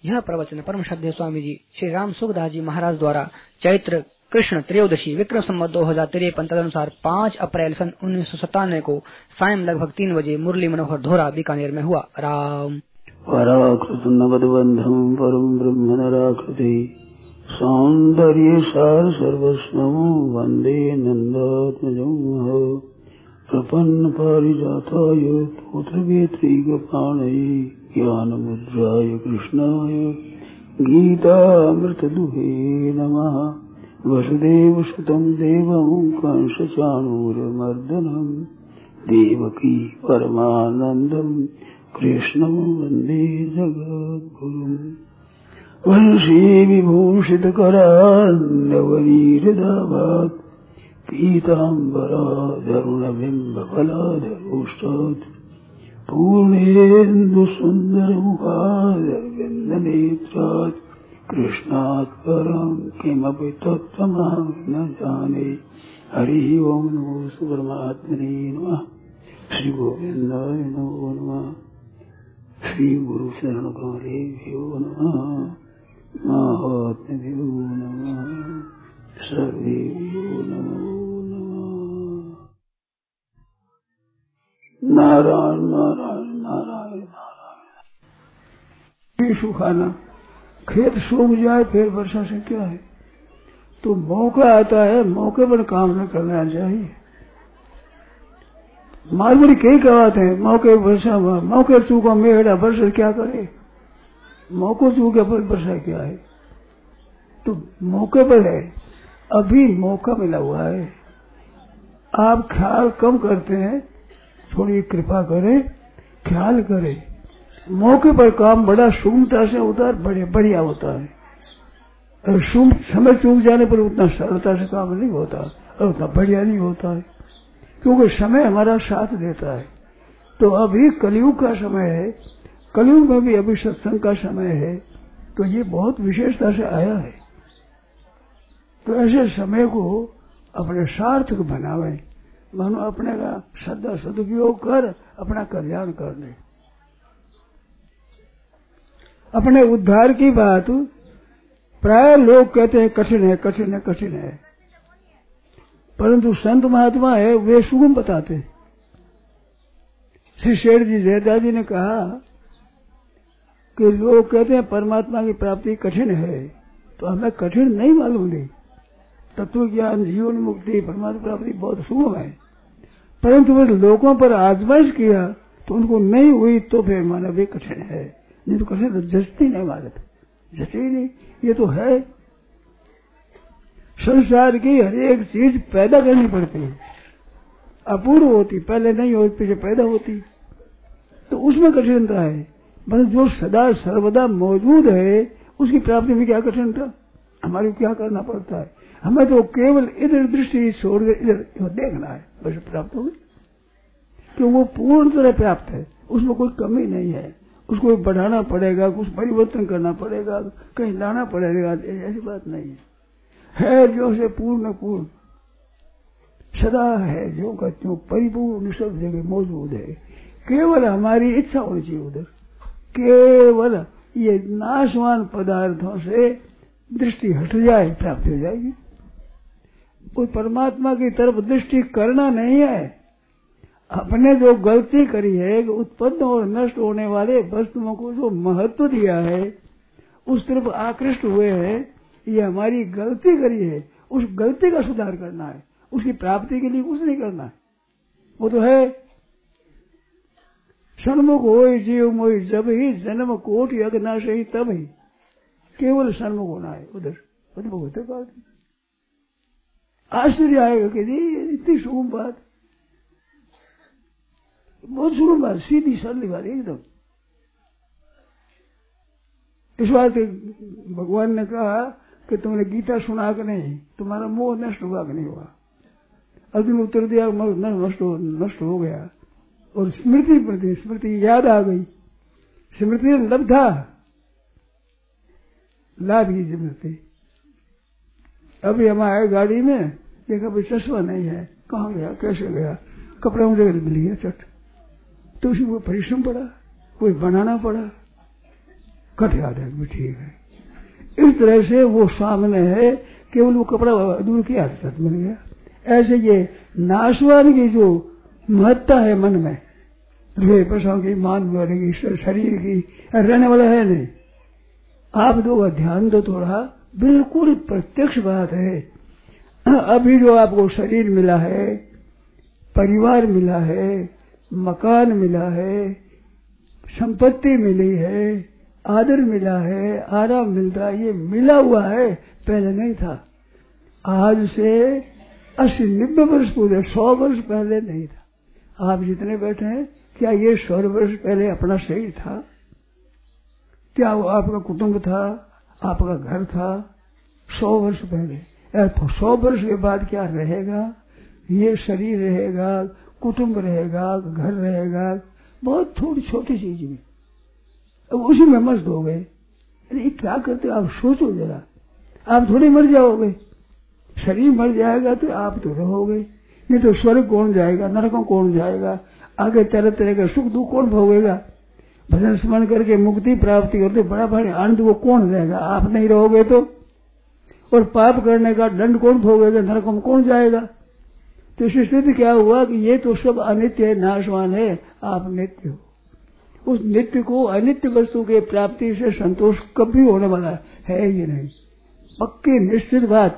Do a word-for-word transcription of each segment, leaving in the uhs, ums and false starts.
यह प्रवचन परम श्रद्धेय स्वामी जी श्री राम सुखदास जी महाराज द्वारा चैत्र कृष्ण त्रयोदशी विक्रम संवत दो हजार तिरपन तदनुसार पाँच अप्रैल सन उन्नीस सौ सत्तानवे को सायं लगभग तीन बजे मुरली मनोहर धोरा बीकानेर में हुआ। राम पराकृतनवद्बन्धं परम ब्रह्म नराकृति सौन्दर्य सार सर्वस्वं वन्दे नन्दात्मजं प्रपन्न पारिजाताय पुत्रवेत्रैकपाणये ज्ञानमुद्राय कृष्णाय गीतामृतदुहे नमः। वसुदेवसुतं देवं कंसचाणूरमर्दनं देवकी परमानन्दं कृष्णं वन्दे जगद्गुरुम्। वंशी विभूषितकरान्नवनीरदाभात् पीताम्बराधरुणबिम्बफलाधरोष्टात् पूर्णेन्दुसुन्दरमुखादरविन्दनेत्रात् कृष्णात् परं किमपि तत्त्वमहं न जाने। हरिः ओं नमो परमात्मने नमः। श्री गोविन्दाय नमो नमः। श्री गुरु शरण गौरेभ्यो नमः। महात्म्यो नमः। सर्वेभ्यो नमो नमः। नारायण नारायण नारायण नारायण। सुखाना खेत सूख जाए फिर वर्षा से क्या है, तो मौका आता है, मौके पर काम न करना चाहिए। मारवाड़ी कई कहते हैं मौके वर्षा मौके चूका मेड़ा वर्षा क्या करे, मौको चूके पर वर्षा क्या है, तो मौके पर है, अभी मौका मिला हुआ है। आप ख्याल कम करते हैं, थोड़ी कृपा करें, ख्याल करें। मौके पर काम बड़ा सुगमता से होता है, बड़े बढ़िया होता है। और सुम समय चूक जाने पर उतना सरलता से काम नहीं होता और उतना बढ़िया नहीं होता है, क्योंकि समय हमारा साथ देता है। तो अभी कलयुग का समय है, कलयुग में भी अभी सत्संग का समय है, तो ये बहुत विशेषता से आया है। तो ऐसे समय को अपने सार्थक बनावे, मानो अपने का सदा सदुपयोग कर अपना कल्याण कर ले। अपने उद्धार की बात प्राय लोग कहते हैं कठिन है कठिन है कठिन है, परंतु संत महात्मा है वे सुगम बताते हैं। श्री शेठ जी जयदास जी ने कहा कि लोग कहते हैं परमात्मा की प्राप्ति कठिन है, तो हमें कठिन नहीं मालूम थी। तत्व ज्ञान जीवन मुक्ति परमात्मा प्राप्ति बहुत सुगम है, परंतु वे लोगों पर आजमाइश किया तो उनको नहीं हुई, तो फिर माना वे कठिन है। नहीं तो कठिन तो जचती नहीं मालूम, जचती नहीं। ये तो है संसार की हर एक चीज पैदा करनी पड़ती है, अपूर्व होती, पहले नहीं होती पीछे पैदा होती, तो उसमें कठिनता है। पर जो सदा सर्वदा मौजूद है उसकी प्राप्ति में क्या कठिनता, हमारे क्या करना पड़ता है, हमें तो केवल इधर दृष्टि छोड़ इधर देखना है, बस प्राप्त होगी। क्यों वो पूर्ण तरह प्राप्त है, उसमें कोई कमी नहीं है, उसको बढ़ाना पड़ेगा, कुछ परिवर्तन करना पड़ेगा, कहीं लाना पड़ेगा, ऐसी बात नहीं है। है जो से पूर्ण पूर्ण सदा है, जो का त्यों परिपूर्ण सब जगह मौजूद है। केवल हमारी इच्छा होनी चाहिए उधर, केवल ये नाशवान पदार्थों से दृष्टि हट जाए, प्राप्त हो जाएगी। कोई परमात्मा की तरफ दृष्टि करना नहीं है, अपने जो गलती करी है, उत्पन्न और नष्ट होने वाले वस्तुओं को जो महत्व दिया है, उस तरफ आकृष्ट हुए हैं, ये हमारी गलती करी है, उस गलती का सुधार करना है, उसकी प्राप्ति के लिए कुछ नहीं करना है। वो तो है सन्मुख होई जीव मोहि जब ही जन्म कोटि अग्नाश ही तब ही, केवल सन्मुख होना है उधर उधर होते बात। आश्चर्य आएगा कि जी इतनी सुगम बात, बहुत सुगम बात, सीधी सरली बात एकदम। इस बात भगवान ने कहा कि तुमने गीता सुना कि नहीं, तुम्हारा मोह नष्ट हुआ कि नहीं हुआ। अर्जुन उत्तर दिया नष्ट हो नष्ट हो गया, और स्मृति प्रति स्मृति याद आ गई। स्मृति लब था, लाभ की स्मृति। अभी हम आए गाड़ी में, देखा भाई चश्मा नहीं है, कहाँ गया कैसे गया, कपड़ा मुझे मिल गया चट, तो उसी को परिश्रम पड़ा, कोई बनाना पड़ा। कट जाता है भी ठीक है। इस तरह से वो सामने है, केवल वो कपड़ा दूर किया सत मिल गया। ऐसे ये नाशवान की जो महत्ता है मन में, रुपये पैसों की, मान वाले की, शरीर की, रहने वाला है नहीं। आप लोग ध्यान दो थोड़ा, बिल्कुल प्रत्यक्ष बात है। अभी जो आपको शरीर मिला है, परिवार मिला है, मकान मिला है, संपत्ति मिली है, आदर मिला है, आराम मिलता है, ये मिला हुआ है, पहले नहीं था। आज से अस्सी नब्बे वर्ष पूरे, सौ वर्ष पहले नहीं था। आप जितने बैठे हैं, क्या ये सौ वर्ष पहले अपना शरीर था? क्या वो आपका कुटुंब था, आपका घर था? सौ वर्ष पहले, सौ वर्ष के बाद क्या रहेगा? ये शरीर रहेगा, कुटुंब रहेगा, घर रहेगा, बहुत थोड़ी छोटी चीज में। अब उसी में मस्त हो गए। अरे क्या करते, आप सोचो जरा। आप थोड़ी मर जाओगे, शरीर मर जाएगा तो आप तो रहोगे, नहीं तो स्वर्ग कौन जाएगा, नरकों कौन जाएगा, आगे तरह तरह का सुख दुख कौन भोगेगा? भजन स्मरण करके मुक्ति प्राप्ति करते बड़ा बड़ा आनंद वो कौन रहेगा? आप नहीं रहोगे तो। और पाप करने का दंड कौन भोगेगा, नरकों में कौन जाएगा? तो इस स्थिति क्या हुआ कि ये तो सब अनित्य है, नाशवान है, आप नित्य हो। उस नित्य को अनित्य वस्तु के प्राप्ति से संतोष कभी होने वाला है ही नहीं, पक्की निश्चित बात।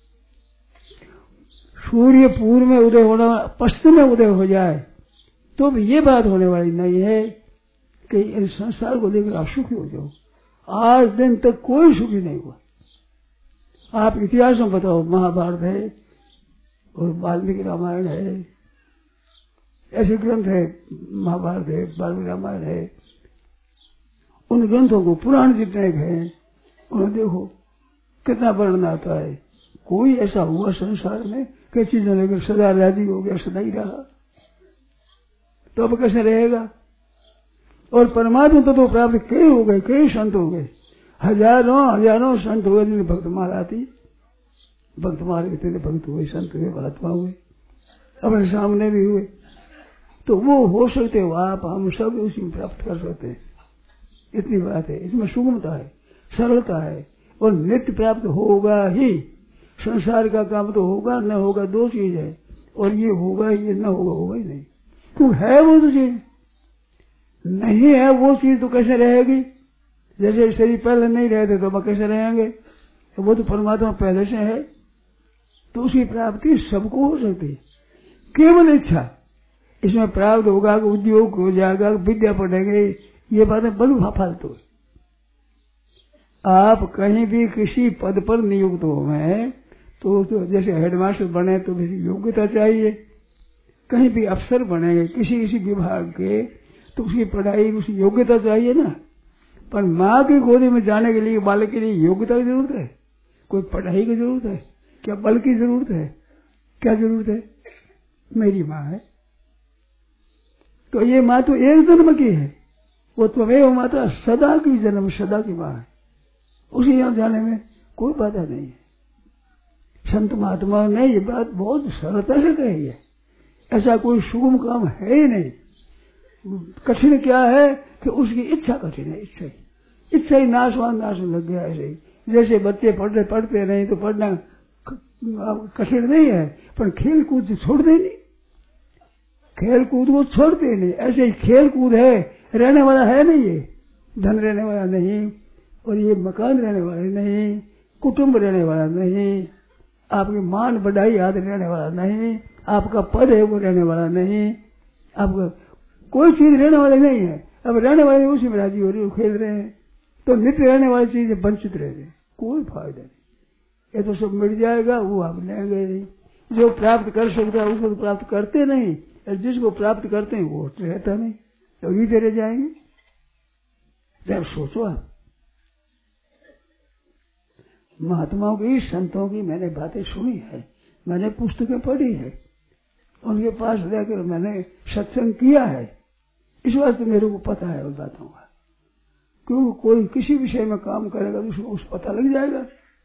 सूर्य पूर्व में उदय होना, पश्चिम में उदय हो जाए तो भी ये बात होने वाली नहीं है कि इस संसार को लेकर आप सुखी हो जाओ। आज दिन तक कोई सुखी नहीं हुआ। आप इतिहास में बताओ, महाभारत है और वाल्मीकि रामायण है, ऐसे ग्रंथ है, महाभारत है, वाल्मीकि रामायण है, उन ग्रंथों को पुराण जितने हैं उन्हें देखो कितना वर्णन आता है। कोई ऐसा हुआ संसार में कि चीजें लेकर सदा राजी हो गया, सदा ही रहा, तो अब कैसे रहेगा? और परमात्मा तो, तो प्राप्त कई हो गए, कई संत हो गए, हजारों हजारों संत हुए, जिन्हें भक्तमाल आती, भक्तमाल इतने भक्त हुए, संत हुए, महात्मा हुए, अपने सामने भी हुए। तो वो हो सकते हो आप, हम सब उसी में प्राप्त कर सकते हैं। इतनी बात है, इसमें सुगमता है, सरलता है, और नित्य प्राप्त होगा ही। संसार का काम तो होगा न होगा, दो चीज है, और ये होगा ये न होगा, होगा ही नहीं। क्यों है वो तो चीज नहीं है, वो चीज तो कैसे रहेगी? जैसे शरीर पहले नहीं रहते तो हम कैसे रहेंगे? तो वो तो परमात्मा पहले से है, तो उसकी प्राप्ति सबको हो सकती है, केवल इच्छा। इसमें प्राप्त होगा, उद्योग हो जाएगा, विद्या पढ़ेंगे, ये बातें बड़ी फालतू है। आप कहीं भी किसी पद पर नियुक्त हो गए तो, तो जैसे हेडमास्टर बने तो किसी योग्यता चाहिए, कहीं भी अफसर बनेंगे किसी किसी विभाग के तो उसकी पढ़ाई, उसकी योग्यता चाहिए ना। पर माँ की गोदी में जाने के लिए बालक के लिए योग्यता की जरूरत है? कोई पढ़ाई की जरूरत है क्या? बल की जरूरत है क्या? जरूरत है? मेरी माँ है तो ये माँ तो एक जन्म की है, वो त्वमेव माता, सदा की जन्म, सदा की माँ है, उसी यहाँ जाने में कोई बाधा नहीं है। संत महात्माओं ने ये बात बहुत सरलता से कही है, ऐसा कोई सुगम काम है ही नहीं। कठिन क्या है कि उसकी इच्छा कठिन है, इच्छा ही इच्छा ही नाशवान नाश लग गया। ऐसे ही जैसे बच्चे पढ़ते पढ़ते नहीं तो पढ़ना कठिन नहीं है, पर खेल कूद छोड़ते नहीं, खेल कूद को छोड़ते नहीं। ऐसे ही खेल कूद है, रहने वाला है नहीं, ये धन रहने वाला नहीं, और ये मकान रहने वाला नहीं, कुटुंब रहने वाला नहीं, आपकी मान बढ़ाई आदि रहने वाला नहीं, आपका पद है वो रहने वाला नहीं, आपका कोई चीज रहने वाली नहीं है। अब रहने वाले उसी में राजी हो रही हो, खेल रहे हैं, तो नित्य रहने वाली चीज वंचित रह गए, कोई फायदा नहीं। ये तो सब मिट जाएगा, वो आप लेंगे नहीं। जो प्राप्त कर सकता है उसको तो प्राप्त करते नहीं, और जिसको प्राप्त करते हैं वो रहता नहीं, तो भी तेरे जाएंगे। जब सोचो आप, महात्माओं की, संतों की मैंने बातें सुनी है, मैंने पुस्तकें पढ़ी है, उनके पास रहकर मैंने सत्संग किया है, इस वास्ते मेरे को पता है उन बातों का। क्योंकि कोई किसी विषय में काम करेगा तो उसको उस पता लग जाएगा।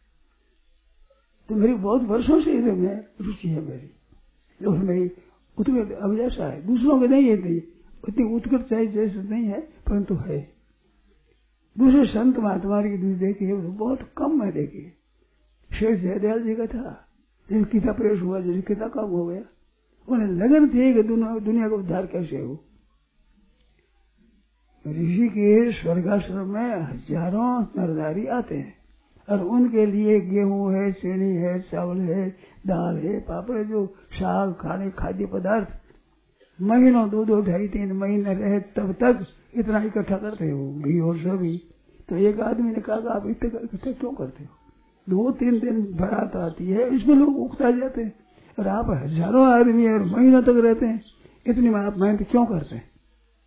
तो मेरी बहुत वर्षों से इधर में रुचि है मेरी, जो मेरी उत्कट अभिलाषा है, दूसरों के नहीं है, इतनी उत्कट चाहिए जैसे नहीं है, परंतु है। दूसरे संत महात्मा की दूध देखी है, बहुत कम में देखी है। शेष जयदयाल जी का था, जिनकी कितना प्रेस हुआ, जिनकी कितना काम हो गया, उन्हें लगन थी कि दुनिया, दुनिया का उद्धार कैसे हो। ऋषि के स्वर्गाश्रम में हजारों नरनारी आते हैं और उनके लिए गेहूं है, चीनी है, चावल है, दाल है, पापड़, जो साग खाने खाद्य पदार्थ महीनों दो दो ढाई तीन महीने रहे तब तक इतना इकट्ठा करते हो, घी और सभी। तो एक आदमी ने कहा आप इतना इकट्ठा क्यों करते हो? दो तीन दिन बारात आती है, इसमें लोग उकता जाते हैं और आप हजारों आदमी और महीनों तक रहते हैं, इतनी आप मेहनत क्यों करते हैं?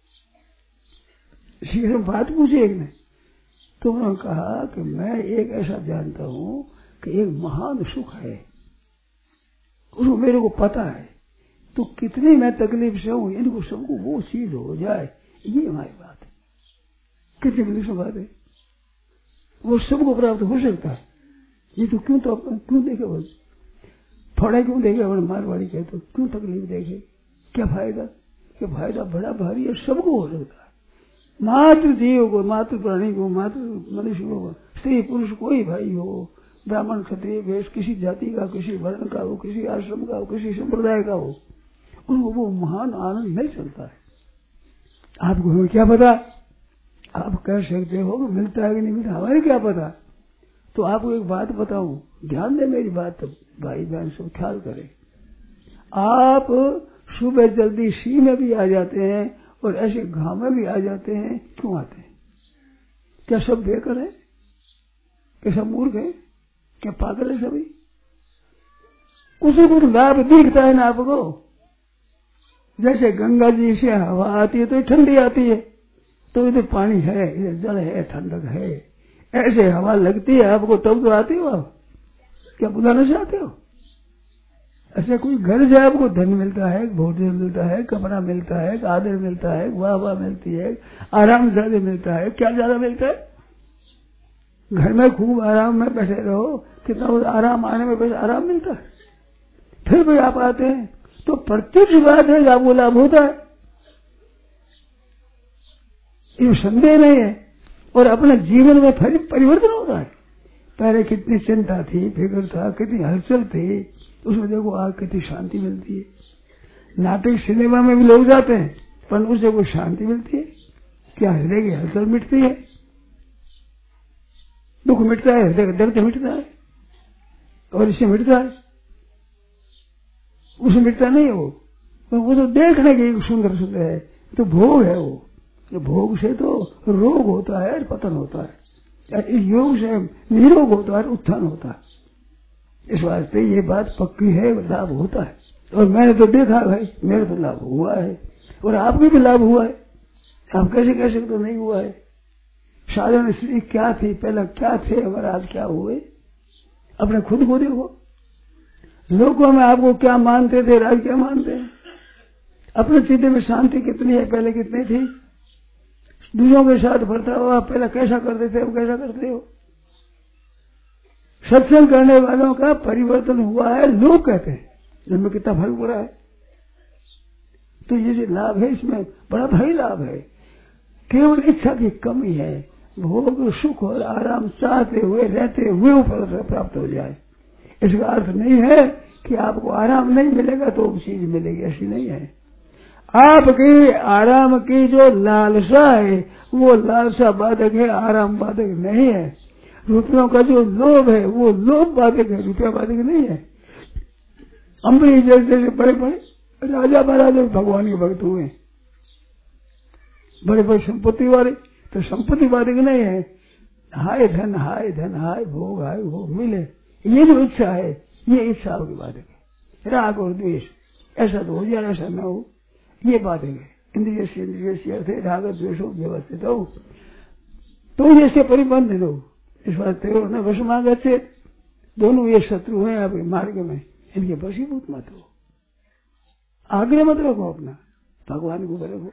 इसी बात पूछी एक ने, तो उन्होंने कहा कि मैं एक ऐसा जानता हूं कि एक महान सुख है, उसको मेरे को पता है, तो कितनी मैं तकलीफ से हूं, इनको सबको वो चीज हो जाए, ये हमारी बात है। कितनी बड़ी सी बात है, वो सबको प्राप्त हो सकता है। ये तो क्यों तो क्यों देखे, बोल थोड़ा क्यों देखे, बोले मारवाड़ी कहे तो क्यों तकलीफ देखे, क्या फायदा? क्या फायदा बड़ा भारी है, सबको हो सकता है। मात्र जीव को, मात्र प्राणी को, मात्र मनुष्य को, स्त्री पुरुष कोई भाई हो, ब्राह्मण क्षत्रिय वेश, किसी जाति का, किसी वर्ण का हो, किसी आश्रम का हो, किसी संप्रदाय का हो, उनको वो महान आनंद मिल सकता है। आपको हमें क्या पता, आप कह सकते हो कि मिलता है कि नहीं मिलता, हमारे क्या पता। तो आपको एक बात बताऊं, ध्यान दे मेरी बात, भाई बहन सब ख्याल करें। आप सुबह जल्दी सी में भी आ जाते हैं और ऐसे घाम में भी आ जाते हैं, क्यों आते हैं? क्या सब बेकार है? क्या सब मूर्ख है? क्या पागल है सभी? उसे कुछ लाभ दिखता है ना आपको। जैसे गंगा जी से हवा आती है तो ठंडी आती है, तो इधर पानी है, इधर जल है, ठंडक है, ऐसे हवा लगती है आपको तब तो आती हो आप। क्या बुलाने से आते हो? ऐसे कोई घर जाए आपको धन मिलता है, भोजन मिलता है, कपड़ा मिलता है, आदर मिलता है, वाह वाह मिलती है, आराम ज्यादा मिलता है, क्या ज्यादा मिलता है? घर में खूब आराम में बैठे रहो, कितना आराम आने में बस आराम मिलता है, फिर भी आप आते हैं, तो प्रत्यक्ष बात है कि आपको लाभ होता है, ये संदेह नहीं है। और अपने जीवन में फिर परिवर्तन होता है। पहले कितनी चिंता थी, फिक्र था, कितनी हलचल थी, उसमें देखो आज कितनी शांति मिलती है। नाटक सिनेमा में भी लोग जाते हैं, पर उससे कोई शांति मिलती है क्या? हृदय की हलचल मिटती है, दुख मिटता है, हृदय का दर्द मिटता है, और इससे मिटता है, उससे मिटता नहीं है। वो वो तो देखने की सुंदर सुंदर है, तो भोग है वो। भोग से तो रोग होता है, पतन होता है, इस योग से निरोग होता है, उत्थान होता है। इस वास्ते ये बात पक्की है, लाभ होता है। और मैंने तो देखा भाई, मेरे तो लाभ हुआ है, और आपको भी लाभ हुआ है। आप कैसे कह सकते तो नहीं हुआ है? साधारण स्थिति क्या थी, पहला क्या थे और आज क्या हुए, अपने खुद को देखो। लोगों में आपको क्या मानते थे, आज क्या मानते हैं? अपने चित्त में शांति कितनी है, पहले कितनी थी? दूसरों के साथ बढ़ता हो, आप पहले कैसा करते थे, अब कैसा करते हो? सत्संग करने वालों का परिवर्तन हुआ है, लोग कहते हैं, इनमें कितना फर्क पड़ा है। तो ये जो लाभ है, इसमें बड़ा भारी लाभ है। केवल इच्छा की कमी है, भोग सुख और आराम चाहते हुए रहते हुए ऊपर प्राप्त हो जाए। इसका अर्थ नहीं है कि आपको आराम नहीं मिलेगा तो चीज मिलेगी, ऐसी नहीं है। आपकी आराम की जो लालसा है वो लालसा बाधक है, आराम बाधक नहीं है। रुपयों का जो लोभ है वो लोभ बाधक है, रुपया बाधक नहीं है। अम्बरीश जैसे बड़े बड़े राजा महाराजा भगवान के भक्त हुए, बड़े बड़े संपत्ति वाले, तो संपत्ति बाधक नहीं है। हाय धन हाय धन हाय भोग हाय भोग मिले, ये जो इच्छा है ये इच्छा की बाधक है। राग और द्वेष, ऐसा तो हो जाए ऐसा न हो, ये बात है। इंद्रिय से इंद्रिय से अर्थ है राग द्वेष व्यवस्थित हो, तो जैसे परिबंध दो। इस बात न वशमागत से दोनों ये शत्रु हैं आपके मार्ग में, इनके वशीभूत मत हो, आग्रह मत रखो, अपना भगवान को रखो,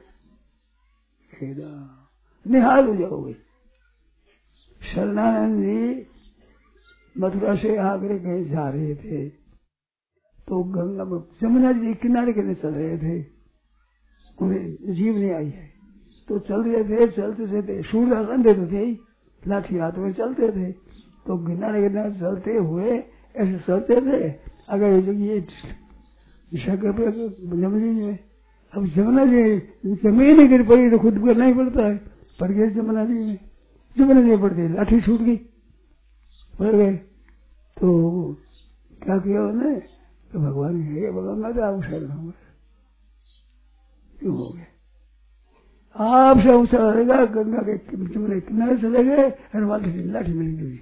निहाल हो जाओगे। शरणानंद जी मथुरा से आगरे कहीं जा रहे थे, तो गंगा में जमुना जी किनारे किनारे चल रहे थे, उन्हें जीव नहीं आई है, तो चल रहे थे, चलते चलते सूर्य अंधे तो थे ही, लाठी हाथ में चलते थे तो किनारे किनारे चलते हुए ऐसे चलते थे। अगर ये जमनी में अब जमुना जी जमीन गिर पड़ी तो खुद करना ही पड़ता है। पड़ गए जमुना जी में, जमुना जी पड़ गई, लाठी छूट गई, पड़ गए तो क्या किया उन्होंने? तो भगवान हे भगवान मैं तो आप शरण हूँ, क्यों हो गया? आपसे अवसर रहेगा, गंगा के जमुना किनारे चले गए और वहां लाठी मिल गई।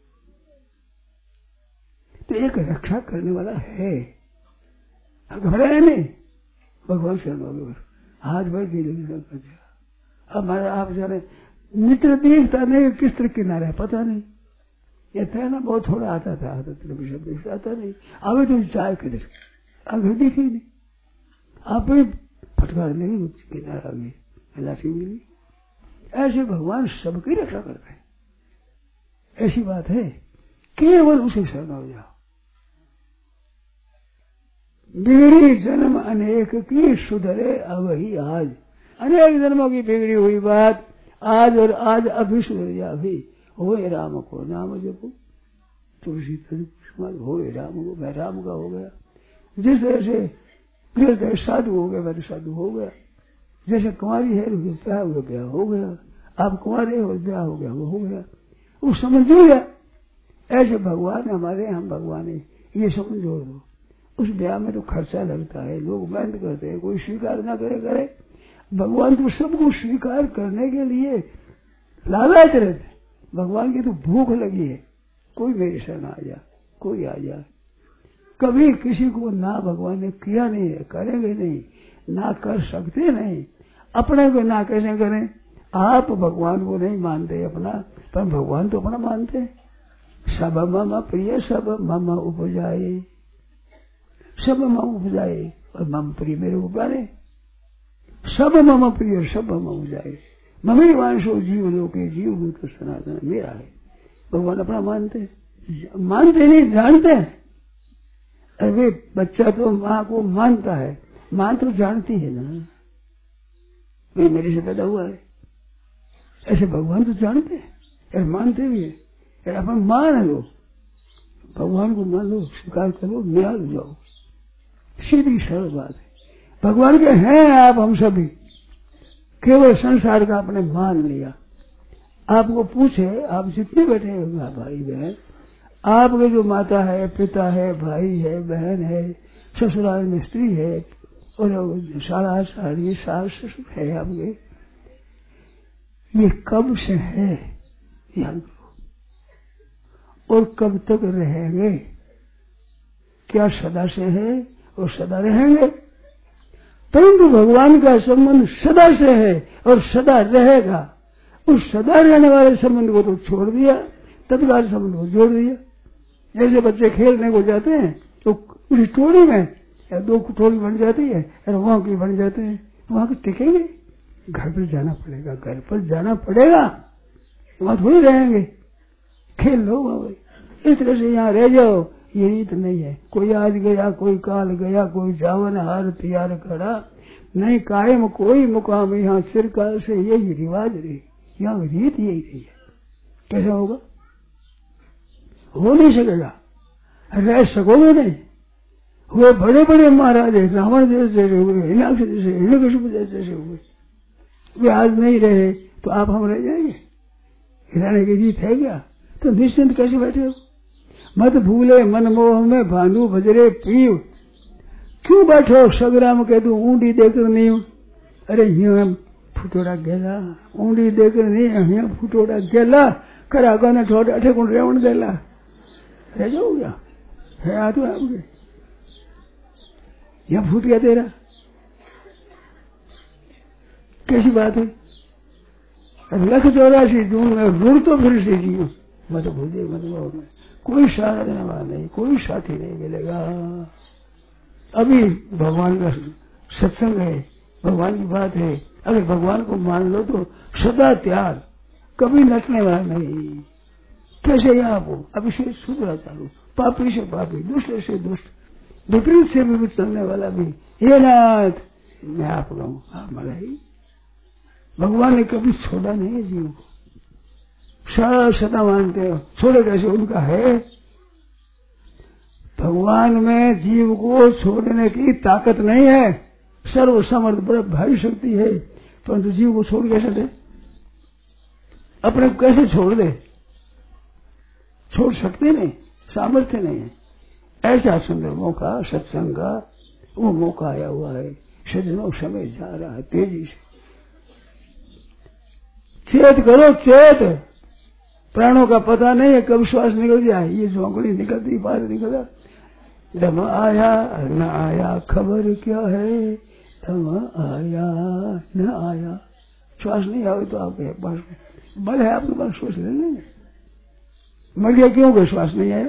तो एक रक्षा करने वाला है, घबराया नहीं, भगवान शरण हो गए, हाथ भर धीरे धीरे कर दिया। अब हमारा आप जाने मित्र देखता नहीं किस तरह किनारे पता नहीं, ये था ना बहुत थोड़ा आता था, आता शब्द आता नहीं। अभी तो चाय किधर अगर दिखी नहीं, आप फटकार नहीं किनारा गई, लाठी मिली। ऐसे भगवान सबकी रक्षा करते हैं, ऐसी बात है, केवल उसे शरण हो जाओ। बिगड़ी जन्म अनेक की सुधरे अब ही आज, अनेक जन्मों की बिगड़ी हुई बात आज और आज अभी सुधर जा। अभी हो राम को नाम जपो, तुलसी हो राम को, मैं राम का हो गया। जिस ऐसे साधु हो गया मैं साधु हो गया, जैसे कुंवारी है ब्याह हुआ ब्याह हो गया, आप कुंवारे हो ब्याह हो गया वो हो गया, वो समझ गया। ऐसे भगवान हमारे, हम भगवान है, ये समझ जोड़ दो। उस ब्याह में तो खर्चा लगता है, लोग मेहनत करते हैं, कोई स्वीकार ना करे करे, भगवान तो सबको स्वीकार करने के लिए लालच रहते। भगवान की तो भूख लगी है, कोई मेरे शरण आ जा, कोई आ जा। कभी किसी को ना भगवान ने किया नहीं है, करेंगे नहीं, ना कर सकते नहीं। अपने को ना कैसे करें? आप भगवान को नहीं मानते अपना, पर भगवान तो अपना मानते हैं। सब मम प्रिय सब मम उपजाए, सब मम उपजाए और मम प्रिय मेरे को प्यारे। सब मम प्रिय सब मम उपजाए, ममी वांशो जीव लोके जीव भूत सनातन मेरा है। भगवान अपना मानते, मानते नहीं जानते हैं। अरे बच्चा तो माँ को मानता है, माँ तो जानती है ना, मैं मेरे से पैदा हुआ है। ऐसे भगवान तो जानते हैं और मानते भी है। अपन मान लो, भगवान को मान लो, स्वीकार करो, निहाल जाओ, सीधी सरल बात है। भगवान के हैं आप, हम सभी केवल संसार का आपने मान लिया। आपको पूछे, आप जितने बैठे हैं भाई बहन, आपके जो माता है, पिता है, भाई है, बहन है, ससुराल में स्त्री है और सारा साड़ी सास ससुर है आपके, ये कब से है याद करो, और कब तक रहेंगे? क्या सदा से है और सदा रहेंगे? परंतु भगवान का संबंध सदा से है और सदा रहेगा। उस सदा रहने वाले संबंध को तो छोड़ दिया, तत्काल संबंध को जोड़ दिया। जैसे बच्चे खेलने को जाते हैं तो उस टोली में या दो टोली बन जाती है और वहां की बन जाते हैं, वहां के टिकेंगे? घर पर जाना पड़ेगा, घर पर जाना पड़ेगा, वहां थोड़ी रहेंगे। खेल लो वहां, इस तरह से यहाँ रह जाओ, ये रीत नहीं है। कोई आज गया, कोई काल गया, कोई जावन हार तैयार खड़ा, नहीं कायम कोई मुकाम यहाँ चिरकाल से यही रिवाज रही, यहाँ रीत यही रही है। कैसा होगा? हो नहीं सकेगा, रह सकोगे नहीं। हुए बड़े बड़े महाराज है, रावण जैसे हुए, हिरण्याक्ष जैसे, हिरण्यकशिपु जैसे हुए, वे आज नहीं रहे तो आप हम रह जाएंगे? हिराने की जीत है क्या? तो निश्चिंत कैसे बैठे हो? मत भूले मन मोह में भानु भजरे पीव, क्यों बैठो सगराम कह दू ऊंडी देकर नहीं हूं। अरे यहाँ फुटोड़ा गेला, ऊंडी देकर नहीं, यहाँ फुटोड़ा गेला, करा गने ठोड़ अठे गुण रेवण देला, रह जाओ है आ तो आपके यहाँ फूट गया तेरा, कैसी बात है? लख चौरासी जून में रुड़ तो फिर से जियो, मत भूले मत में कोई सहारा देने वाला नहीं, कोई साथी नहीं मिलेगा। अभी भगवान का सत्संग है, भगवान की बात है, अगर भगवान को मान लो तो सदा त्याग, कभी नटने वाला नहीं। कैसे यहाँ हो? अभी से सुधरा चालू, पापी से पापी, दुष्ट से दुष्ट, विपरीत से विपरीत चलने वाला भी, ये नाथ मैं आप कहूँ आप मलाई। भगवान ने कभी छोड़ा नहीं जीव को, सब सदा मानते हो, छोड़े कैसे? उनका है। भगवान में जीव को छोड़ने की ताकत नहीं है, सर्व समर्थ बड़ा भारी शक्ति है, परंतु जीव को छोड़ कैसे दे? अपने को कैसे छोड़ दे? छोड़ सकते नहीं, सामर्थ्य नहीं है। ऐसा सुंदर मौका सत्संग का, वो मौका आया हुआ है। सजनों समय जा रहा है तेजी से। चेत करो, चेत। प्राणों का पता नहीं है कब श्वास निकल जाए। ये झोंकड़ी निकलती बाहर निकला, दम आया न आया खबर क्या है, दम आया न आया। श्वास नहीं आवे तो आपके पास बल है, आपके पास श्वास ले लेंगे। मर गया क्यों गया? श्वास नहीं आया।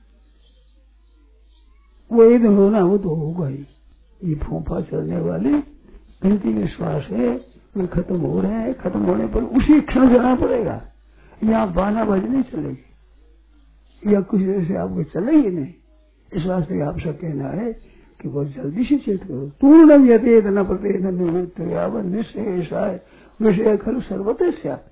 वो इधर होना वो तो होगा ही। ये फूफा चलने वाले गिनती में श्वास है, वो खत्म हो रहे हैं। खत्म होने पर उसी क्षण जाना पड़ेगा। यहाँ बाना बाजी नहीं चलेगी, या कुछ देर से आपको चलेगी नहीं। इस वास्ते आपसे कहना है कि बहुत जल्दी से चेत करो। पूर्णम यतेत न प्रतेत निवृत्त निश्चय विषय खलु सर्वतः स्यात्।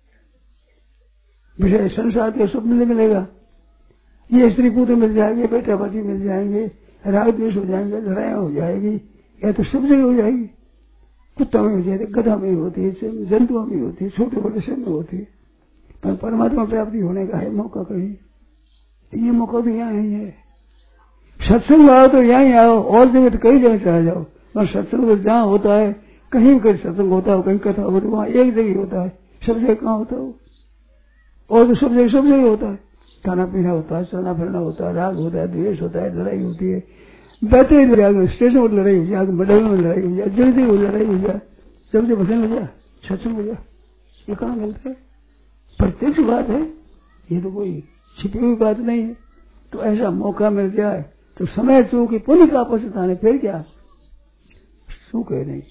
विषय संसार के सब मिलने मिलेगा। ये स्त्री पुत्र मिल जाएंगे, बेटा बेटी मिल जाएंगे, राग द्वेष हो जाएंगे, लड़ाइयां हो जाएगी, या तो सब जगह हो जाएगी। कुत्ता में हो जाएगी, गधा में होती है, जंतुओं में होती है, छोटे बड़े सब में होती है। पर परमात्मा प्राप्ति होने का है मौका कहीं, ये मौका भी यहाँ ही है। सत्संग आओ तो यहीं आओ, और जगह तो कई जगह चला जाओ। और सत्संग तो जहाँ होता है, कहीं भी कहीं सत्संग होता है, कहीं कथा होती है, वहाँ एक जगह होता है। सब जगह कहाँ होता है? और तो सब जगह सब जगह होता है। खाना पीना होता है, चलना फिरना होता है, राग होता है, द्वेष होता है, लड़ाई होती है। बैठे ही स्टेशन पर लड़ाई हो जाए, मडल में लड़ाई हो जाए, जल्दी हो लड़ाई हो जाए, सब जगह भजन हो जाए, सत्संग हो जाए। ये कहाँ मिलता है? प्रत्यक्ष बात है, ये तो कोई छिपी हुई बात नहीं है। तो ऐसा मौका मिल जाए तो समय चूक पुण्य का आपस में, फिर क्या सुख है नहीं।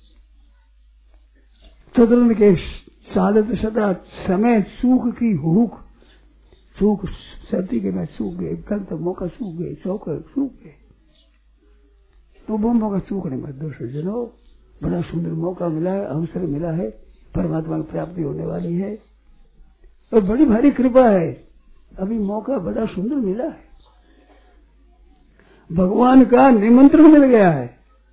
चतुर्न के साधक सदा समय सूख की हुक, सूख सर्दी के में सूख गए, कल तो मौका सूख गए, चौकर सूख गए। तो वो मौका सूखने मत दो सज्जनों। बड़ा सुंदर मौका मिला है, अवसर मिला है, परमात्मा की प्राप्ति होने वाली है और बड़ी भारी कृपा है। अभी मौका बड़ा सुंदर मिला है, भगवान का निमंत्रण मिल गया है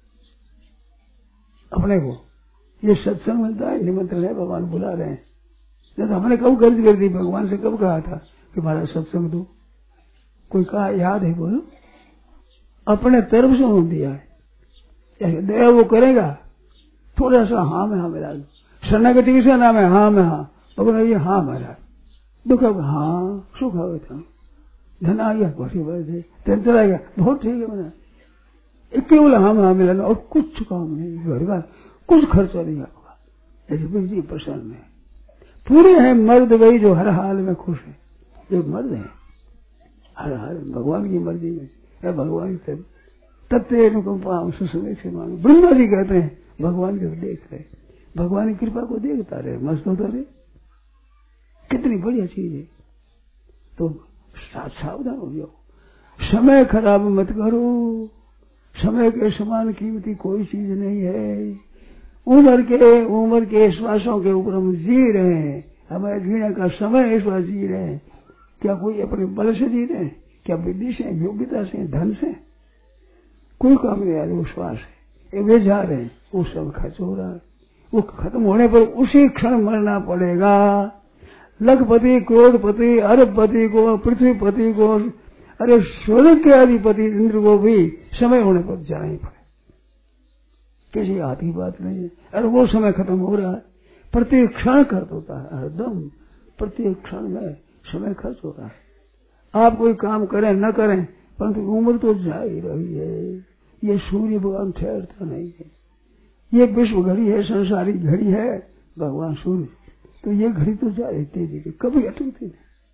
अपने को। ये सत्संग मिलता है, निमंत्रण है, भगवान बुला रहे हैं। जैसे हमने कब गर्ज कर दी, भगवान से कब कहा था कि हमारा सत्संग दो? कोई कहा याद है? बोलो। अपने तरफ से उन्होंने दिया है। दया वो करेगा, थोड़ा सा हाँ में हाँ मिला दो। शरणागति किसका नाम है? हाँ में हाँ। भगवान ये हाँ महाराज, दुख हाँ, सुख हो था, धन आ गया, बहुत बढ़ थे, चला गया, बहुत ठीक है मैंने एक केवल हाँ हाँ मिलाना और कुछ काम नहीं, घर का कुछ खर्चा नहीं होगा। ऐसे जी प्रसन्न है, पूरे हैं मर्द वही जो हर हाल में खुश है। जो मर्द है हर हाल भगवान की मर्जी में है, भगवान की तत्व अनुकंपा सुसमेक्ष मांग। ब्रह्मा जी कहते हैं भगवान को देख रहे, भगवान की कृपा को देखता रहे, मस्त होता रहे, कितनी बढ़िया चीज है। तो सावधान हो जाओ, समय खराब मत करो। समय के समान कीमती कोई चीज नहीं है। उम्र के उम्र के श्वासों के ऊपर हम जी रहे हैं, हमारे जीने का समय इस बार जी रहे हैं। क्या कोई अपने बल से जी रहे हैं? क्या बुद्धि से, योग्यता से, धन से? कोई काम नहीं आ रहा। वो श्वास है, वे जा रहे हैं, वो सब खर्च हो रहा है। वो खत्म होने पर उसी क्षण मरना पड़ेगा। लखपति, करोड़पति, अरबपति को, पृथ्वीपति को, अरे स्वर्ग के अधिपति इंद्र को भी समय होने पर जाना ही पड़े। किसी हाथ की बात नहीं है। अरे वो समय खत्म हो रहा है, प्रत्येक क्षण खर्च होता है, हरदम प्रत्येक क्षण में समय खर्च हो रहा है। आप कोई काम करें न करें, परंतु उम्र तो जा ही रही है। ये सूर्य भगवान ठहरता नहीं है। ये विश्व घड़ी है, संसारी घड़ी है, भगवान सूर्य, तो ये घड़ी तो जा रही तेजी की, कभी अटकती नहीं।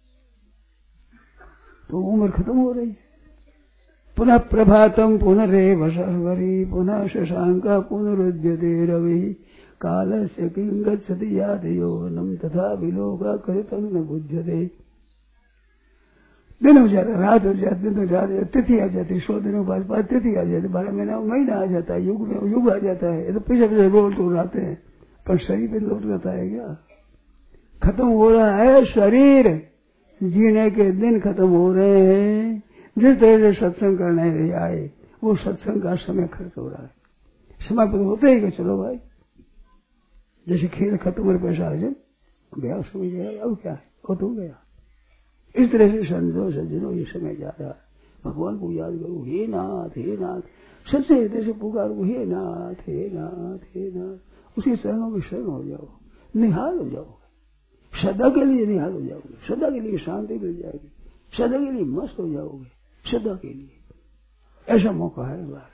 तो उम्र खत्म हो रही है। पुनः प्रभातम पुनरेव सर्वरी, पुनः शशांक पुनरुद्यते रवि, काल से किं गच्छति याद यौवनम तथा विलोका कृतं न बुध्यते। दिन हो जाता, रात हो जाती, दिन तो रात, तिथि आ जाती, सौ दिनों बाद बाद तिथि आ जाती, बारह महीना महीना आ जाता है, युग में युग आ जाता है। ये तो पीछे पीछे रोल टूट आते हैं, पर शरीर पे लौट जाता है क्या? खत्म हो रहा है शरीर, जीने के दिन खत्म हो रहे हैं। जिस तरह से सत्संग करने ले आए वो सत्संग का समय खर्च हो रहा है। समय पर होते ही कि चलो भाई, जैसे खेल खत्म हो पैसा आ जाए गया, समझ गया, अब क्या वो तो गया। इस तरह से समझो सज्जनों, ये समय जा रहा है। भगवान को याद करो, हे नाथ हे नाथ, सबसे हृदय से पुकारो, हे नाथ हे नाथ हे नाथ। उसके चरणों में शरण हो जाओ, निहाल हो जाओगे, सदा के लिए निहाल हो जाओगे, सदा के लिए शांति मिल जाएगी, सदा के लिए मस्त हो जाओगे, सदा के लिए। ऐसा मौका है बार।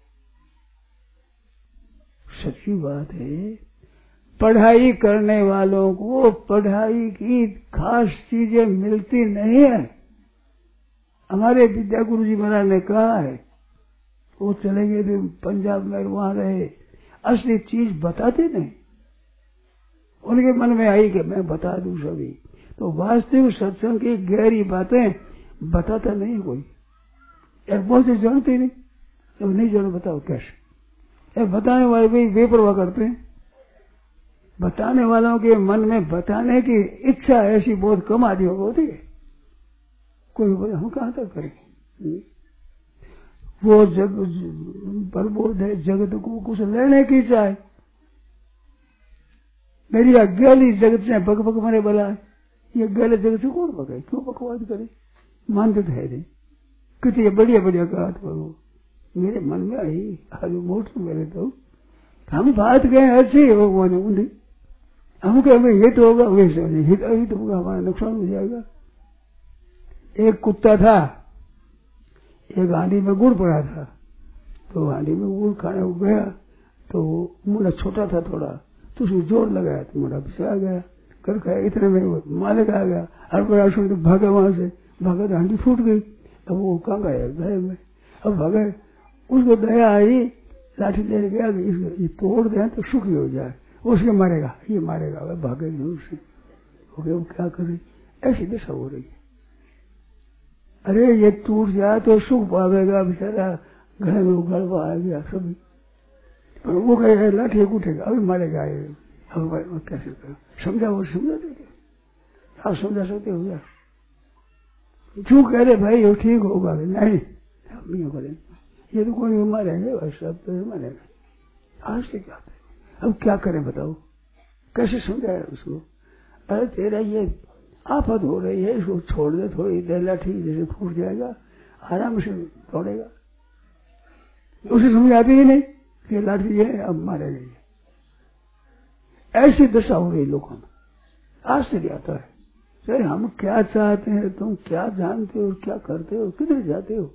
सच्ची बात है, पढ़ाई करने वालों को पढ़ाई की खास चीजें मिलती नहीं है। हमारे विद्या गुरु जी महाराज ने कहा है, वो चले गए थे पंजाब में, वहां रहे, असली चीज बताते नहीं। उनके मन में आई कि मैं बता दूं सभी, तो वास्तविक सत्संग की गहरी बातें बताता नहीं कोई। यार बहुत से जानते नहीं, तो नहीं जानो बताओ कैसे। यार बताने वाले भी बेपरवाह करते हैं। बताने वालों के मन में बताने की इच्छा ऐसी बहुत कम आदमी होती है। कोई बोले हम कहाँ तक करेंगे, वो जग प्रबोध है, जगत को कुछ लेने की चाहे। मेरी अज्ञानी जगत से बक बक मरे बला, ये गले जगत से कौन बके, क्यों बकवाद करे, मानते है नहीं। कितनी बढ़िया बढ़िया बात करो, मेरे मन में आई आज मोट मेरे तो हम बात गए अच्छी हो ऊंधी, हम कहे ये तो होगा वैसे हित अहित होगा, हमारा नुकसान हो जाएगा। एक कुत्ता था, एक हांडी में गुड़ पड़ा था, तो हांडी में गुड़ खाने को गया, तो मुंडा छोटा था थोड़ा, तो उसको जोर लगाया तो मुंडा पीछे आ गया, कर खाया। इतने में मालिक आ गया, हर बड़ा सुन तो भागा, वहां से भागा तो हांडी फूट गई। अब वो कहाँ गया घर में, अब भागा, उसको दया आई, लाठी ले गया, ये तोड़ दे तो सुखी हो जाए, उसके मारेगा, ये मारेगा, वह भागे जरूर से। हो वो क्या करे, ऐसी दशा हो रही है। अरे ये टूट जाए तो सुख पावेगा बेचारा, घर में गड़बा आ गया सभी, पर वो कहे लाठी उठेगा, अभी मारेगा ये, अब कैसे करो, समझा वो समझा देते, आप समझा सकते हो क्या? क्यों कह रहे भाई वो ठीक होगा, नहीं हम नहीं करें, ये तो कोई मारेंगे बस, सब तो मारेगा। आज से क्या करें, अब क्या करें बताओ, कैसे समझाया उसको? अरे तेरा ये आफत हो रही है, इसको छोड़ दे थोड़ी देर, लाठी जैसे फूट जाएगा, आराम से तोड़ेगा। उसे समझ आती ही नहीं कि लाठी है अब मारेगा। ऐसी दशा हो रही लोगों में, आश्चर्य आता है। अरे हम क्या चाहते हैं, तुम क्या जानते हो, क्या करते हो, किधर जाते हो?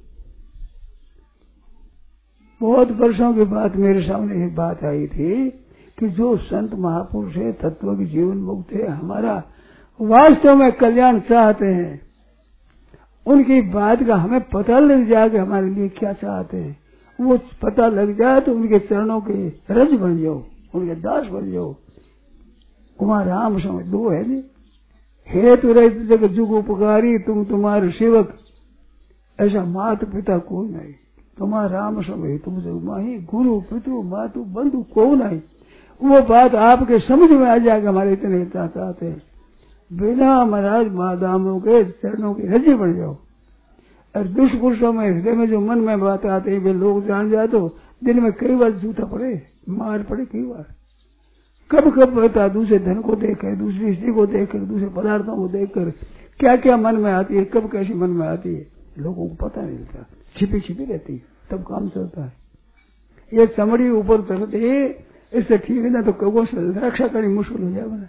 बहुत वर्षों के बाद मेरे सामने एक बात आई थी कि जो संत महापुरुष है, तत्व की जीवन मुक्त है, हमारा वास्तव में कल्याण चाहते हैं, उनकी बात का हमें पता लग जाए कि हमारे लिए क्या चाहते हैं। वो पता लग जाए तो उनके चरणों के रज बन जाओ, उनके दास बन जाओ। कुमार राम समझ दो है नहीं, हे तो रहित जगत जुग उपकारी, तुम तुम्हारे सेवक, ऐसा मात पिता कोई नहीं। तुम्हारा राम समझ तुम जग माही, गुरु पितु मातु बंधु को नहीं। वो बात आपके समझ में आ जाएगा, हमारे इतने इतना चाहते हैं। बिना महाराज मादामों के चरणों की रजी बन जाओ। और दुष्पुरुषों में हृदय में जो मन में बात आते हैं वे लोग जान जाए तो दिन में कई बार जूता पड़े, मार पड़े कई बार। कब कब पता, दूसरे धन को देखकर, दूसरी स्त्री को देखकर, दूसरे पदार्थों को देखकर क्या क्या मन में आती है, कब कैसी मन में आती है, लोगों को पता नहीं चलता, छिपी छिपी रहती है, तब काम चलता है। ये चमड़ी ऊपर चढ़ती है, इससे ठीक है ना तो कबो से रक्षा करनी मुश्किल हो जाएगा।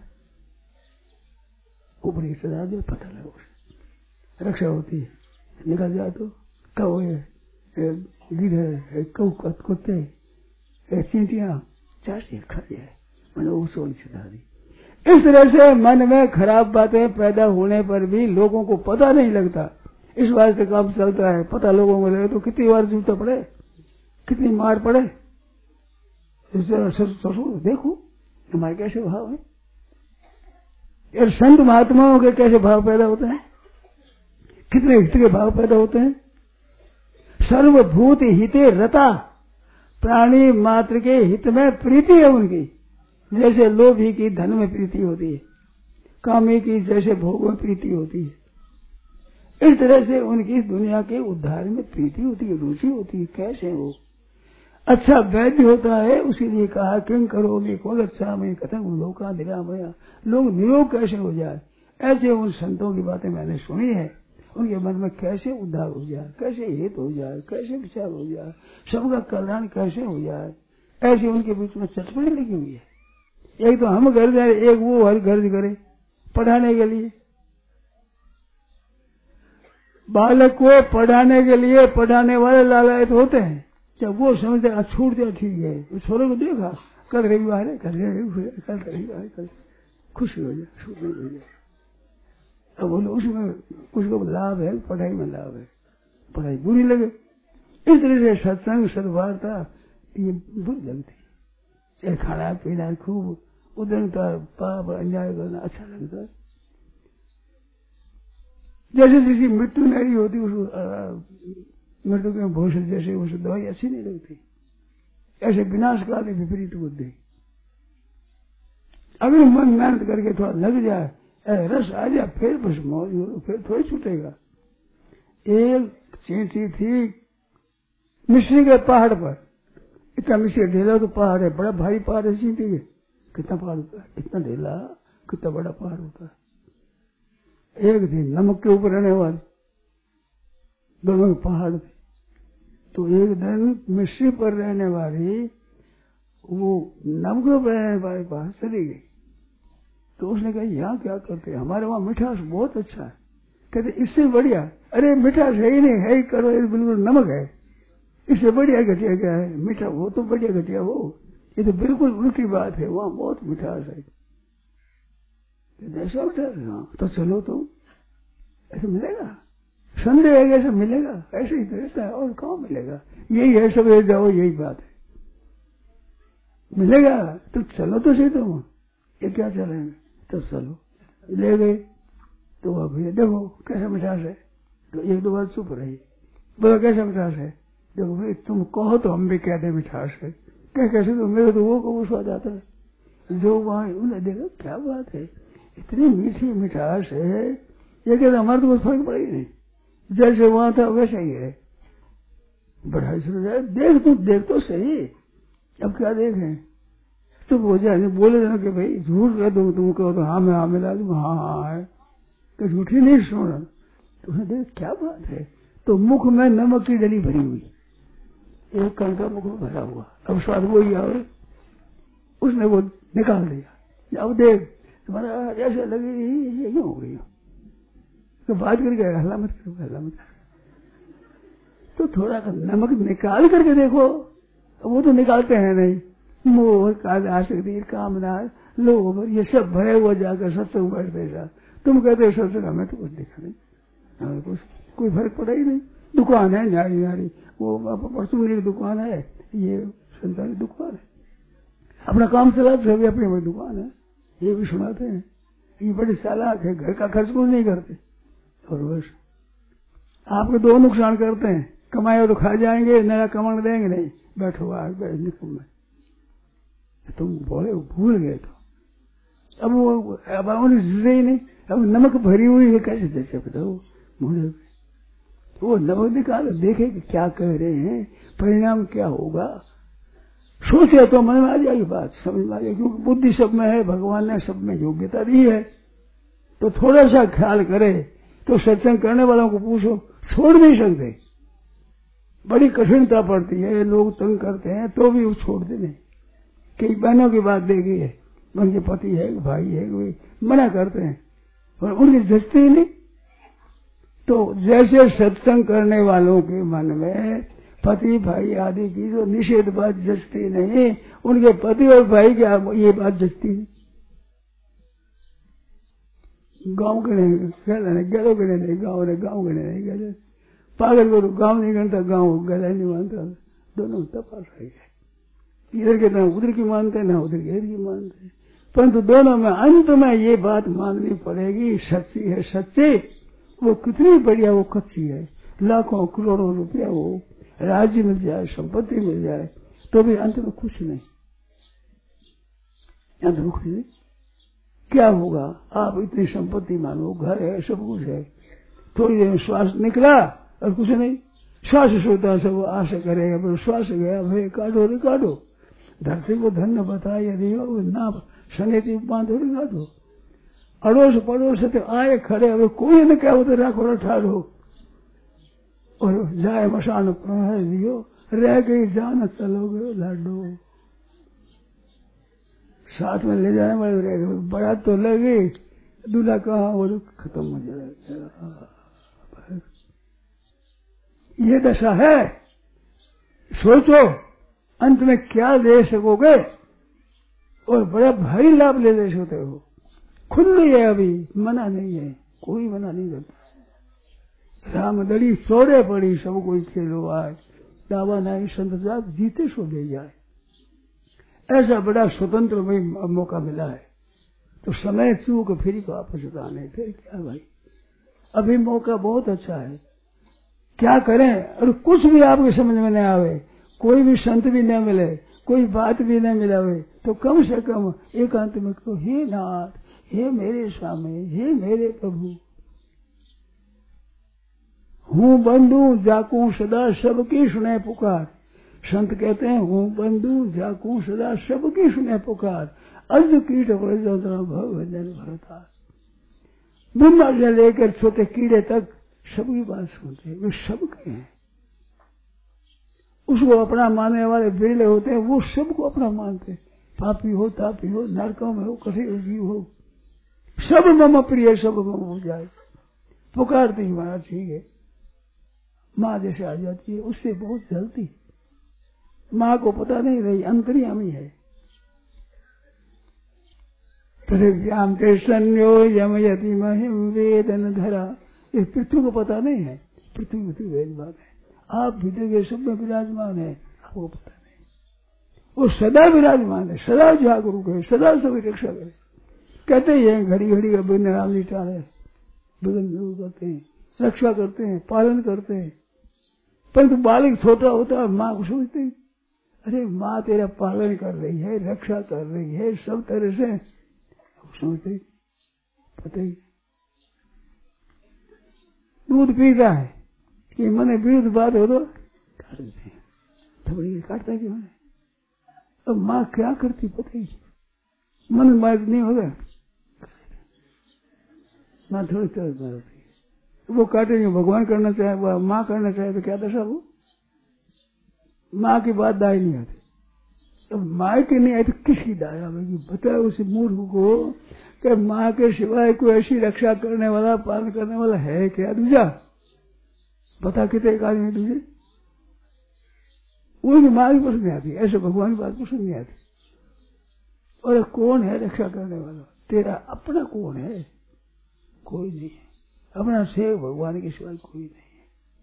ऊपर ही चढ़ा दे, पता लगा रक्षा होती है, निकल जाए तो कौ है, गिर कौ कुत्ते, चींटियां चार खा जाए, मैंने उसको चढ़ा दी। इस तरह से मन में खराब बातें पैदा होने पर भी लोगों को पता नहीं लगता, इस वास्ते काम चलता है। पता लोगों को लगे तो कितनी बार जूता पड़े, कितनी मार पड़े। ससुर देखो हमारे कैसे भाव है, और संत महात्माओं के कैसे भाव पैदा होते हैं, कितने हित के भाव पैदा होते हैं। सर्वभूत हिते रता, प्राणी मात्र के हित में प्रीति है उनकी, जैसे लोभी की धन में प्रीति होती है। कामी की जैसे भोग में प्रीति होती है, इस तरह से उनकी दुनिया के उद्धार में प्रीति होती है, रुचि होती है। कैसे हो अच्छा वैद्य होता है, उसी लिए कहा किंग करोगे को अच्छा मैं कथम लोका निरामया, लोग निरोग कैसे हो जाए। ऐसे उन संतों की बातें मैंने सुनी है, उनके मन में कैसे उद्धार हो जाए, कैसे हित हो जाए, कैसे विचार हो जाए, सबका कल्याण कैसे हो जाए, ऐसे उनके बीच में चटपटी लगी हुई है। एक तो हम घर जाए, एक वो हर घर करे पढ़ाने के लिए, बालक को पढ़ाने के लिए पढ़ाने वाले लालायत होते हैं। जब वो समझते छूट जाए ठीक है, छोरों को देखा कल रविवार है, कल कल रविवार, कल खुशी हो जाए, छूट नहीं हो जाए। अब बोलो उसमें कुछ को लाभ है, पढ़ाई में लाभ है, पढ़ाई बुरी लगे। इस तरह से सत्संग सद्वार्ता ये बुरी लगती है। खाना पीना खूब उदरता पाप अन्याय करना अच्छा लगता है। जैसे जैसी मृत्यु नहीं होती उसको मृत्यु के भूषण जैसे उसको दवाई अच्छी नहीं लगती। ऐसे विनाशकाली विपरीत बुद्धि। अगर मन मेहनत करके थोड़ा लग जाए, रस आ जाए, फिर बस मौज हो, फिर थोड़ी छूटेगा। एक चींटी थी मिश्री के पहाड़ पर, इतना मिश्री ढेला तो पहाड़ है, बड़ा भारी पहाड़ है चींटी के। कितना पहाड़ होता है, इतना ढेला, कितना बड़ा पहाड़ होता है। एक दिन नमक के ऊपर रहने वाले दोनों पहाड़ थे, तो एक दिन मिश्री पर रहने वाली वो नमक पर रहने वाले पास चली गई। तो उसने कहा यहाँ क्या करते, हमारे वहां मिठास बहुत अच्छा है। कहते इससे बढ़िया, अरे मिठास है ही नहीं, है ही करो, ये बिल्कुल नमक है, इससे बढ़िया घटिया क्या है, मीठा वो तो बढ़िया घटिया वो, ये तो बिल्कुल उल्टी बात है, वहां बहुत मिठास है। ऐसा मिठास, हाँ तो चलो तुम, ऐसे मिलेगा, संदेह है ऐसा मिलेगा, ऐसे ही तो रहता है और कहाँ मिलेगा, यही है सब जाओ, यही बात है, मिलेगा तो चलो तो सही तुम, ये क्या चलेंगे, तो चलो ले गए। तो अब ये देखो कैसा मिठास है, तो एक दो बार चुप रही, बोला कैसा मिठास है, देखो भाई तुम कहो तो हम भी कह दे मिठास है, क्या कैसे तो मेरे तो वो को स्वाद आता है। जो वहां उन्हें देखा क्या बात है, इतनी मीठी मिठास है, ये कहते हमारे तो कुछ फर्क पड़ा ही नहीं, जैसे वहां था वैसा ही है। बढ़ाई शुरू जाए, देख तू देख तो सही, अब क्या देखें, चुप हो जाए, बोले जाना कि भाई झूठ कह दूं, तुम कहो तो हाँ मैं हाँ मिला दूंगा, हाँ हाँ है, तो झूठी नहीं सुना। तो उन्हें देख क्या बात है, तो मुख में नमक की डली भरी हुई, एक कण का मुख में भरा हुआ, अब स्वाद वही आवे, उसने वो निकाल दिया। अब देख तुम्हारा जैसे लगी ये क्यों हो गई, तो बात करके हल्ला मत करो, हल्ला मत करो, तो थोड़ा सा नमक निकाल करके देखो, वो तो निकालते हैं नहीं, मोह काल आसक्ति कामना लोभ ये सब भरे हुआ जाकर सत्संग बैठते जा, तुम कहते हो सत्संग, हमें तो कुछ दिखा नहीं, हमें कुछ कोई फर्क पड़ा ही नहीं। दुकान है न्यारी न्यारी, वो परसों की दुकान है, ये संतान की दुकान है, अपना काम चलाते हुए अपनी अपनी दुकान है, ये भी सुनाते हैं, ये बड़ी चालाक है, घर का खर्च कुछ नहीं करते, और बस आपको दो नुकसान करते हैं, कमाए तो खा जाएंगे, नया कमाने देंगे नहीं, बैठो आज निकल में, तुम बोले भूल गए, तो अब वो अब उन्हें ही नहीं, अब नमक भरी हुई है, कैसे जैसे बताओ मुझे, वो नमक निकाल देखे कि क्या कह रहे हैं, परिणाम क्या होगा, सोचे तो मन में आ जाएगी बात, समझ में आ जाएगी, क्योंकि बुद्धि सब में है, भगवान ने सब में योग्यता दी है, तो थोड़ा सा ख्याल करे, तो सत्संग करने वालों को पूछो, छोड़ नहीं सकते, बड़ी कठिनता पड़ती है, लोग तंग करते हैं तो भी वो छोड़ते नहीं। कई बहनों की बात देखी है, उनके पति है भाई है, कोई मना करते हैं और उनकी जचती ही नहीं। तो जैसे सत्संग करने वालों के मन में पति भाई आदि की जो निषेध बात जचती नहीं, उनके पति और भाई की ये बात जचती नहीं। गांव के नहीं गले गलों के नहीं, गाँव ने गाँव के नहीं गले, पागल को तो गाँव नहीं करता, गाँव गला नहीं मानता, दोनों तपास है, इधर के ना उधर की मानते ना उधर के इधर की मानते, परंतु दोनों में अंत में ये बात माननी पड़ेगी, सच्ची है सच्ची, वो कितनी बढ़िया वो कच्ची है, लाखों करोड़ों रुपया वो राज्य मिल जाए, संपत्ति मिल जाए, तो भी अंत में कुछ नहीं, अंत में कुछ नहीं, क्या होगा? आप इतनी संपत्ति मानो, घर है, सब कुछ है, थोड़ी देर में श्वास निकला और कुछ नहीं, श्वास सोता सब आशा करेगा, पर श्वास गया, भाई काटो रे काटो, धरती को धन्य बताया दियो ना, सनेती बांधो रे काटो, अड़ोस पड़ोस तो आए खड़े, अब कोई न क्या होता, राखो ठाड़ो और जाए मशान दियो, रह गई जान चलोगे लाडो, साथ में ले जाने वाले रह गए, बारात तो लगी, दूल्हा कहाँ वो तो खत्म हो जाएगा। ये दशा है, सोचो अंत में क्या ले सकोगे और बड़ा भारी लाभ ले ले सकते हो। खुली है, अभी मना नहीं है, कोई मना नहीं करता। रामदड़ी सोरे पड़ी, सब कोई खेलो आज, दावा नहीं संत जात जीते सो दे जाए, ऐसा बड़ा स्वतंत्र में मौका मिला है। तो समय चूक फिर वापस आने, फिर क्या भाई, अभी मौका बहुत अच्छा है, क्या करें। और कुछ भी आपके समझ में न आवे, कोई भी संत भी न मिले, कोई बात भी न मिलावे, तो कम से कम एकांत में कहो, हे नाथ, हे मेरे स्वामी, हे मेरे प्रभु, हूँ बंधु जाकू सदा सबकी सुने पुकार। संत कहते हैं, हूँ बंधु जाकू सदा सबकी सुने पुकार, अज कीट भगवजन भरता। ब्रह्मा से लेकर छोटे कीड़े तक सबकी बात सुनते हैं, वे सबके हैं। उसको अपना मानने वाले बिरले होते हैं, वो सबको अपना मानते हैं, पापी हो तापी हो, नरकों में हो, कठिन जीव हो, सब मम प्रिय, सब मम हो जाए, पुकारते ही महाराज ठीक है। माँ जैसे आ जाती है, उससे बहुत जलती, माँ को पता नहीं रही अंतर्यामी है। पृथ्व्याम कृष्णन्यो यमयति महिम वेदन धरा, ये पृथ्वी को पता नहीं है, पृथ्वी पृथ्वी वेदवान है, आप भीतर के सब में विराजमान है, आपको पता नहीं, वो सदा विराजमान है, सदा जागरूक है, सदा सभी रक्षा करे। कहते हैं घड़ी घड़ी का बिन राम जी टाले, बिगन दूर करते हैं, रक्षा करते हैं, पालन करते हैं, परंतु बालक छोटा होता है, माँ को सोचते हैं, अरे माँ तेरा पालन कर रही है, रक्षा कर रही है, सब तरह से सोचते, पता ही दूध पीता है कि मैंने विरुद्ध बात हो तो काट देते हैं, थोड़ी काटता है कि मैंने, अब माँ क्या करती पता ही, मन बात नहीं होगा, माँ थोड़ी तरह होती, वो काटेंगे, भगवान करना चाहे, वो माँ करना चाहे तो क्या दशा, वो माँ की बात दाई नहीं आती। अब माँ की नहीं आई तो किसकी दाई आवेगी? बताए उस मूर्ख को कि माँ के सिवाय कोई ऐसी रक्षा करने वाला, पालन करने वाला है क्या दूजा? बता कितने एक आदमी दूजे, उनकी माँ की पसंद नहीं आती, ऐसे भगवान की बात पसंद नहीं आती। और कौन है रक्षा करने वाला? तेरा अपना कौन है? कोई नहीं है, अपना सेव भगवान के सिवाय कोई नहीं है।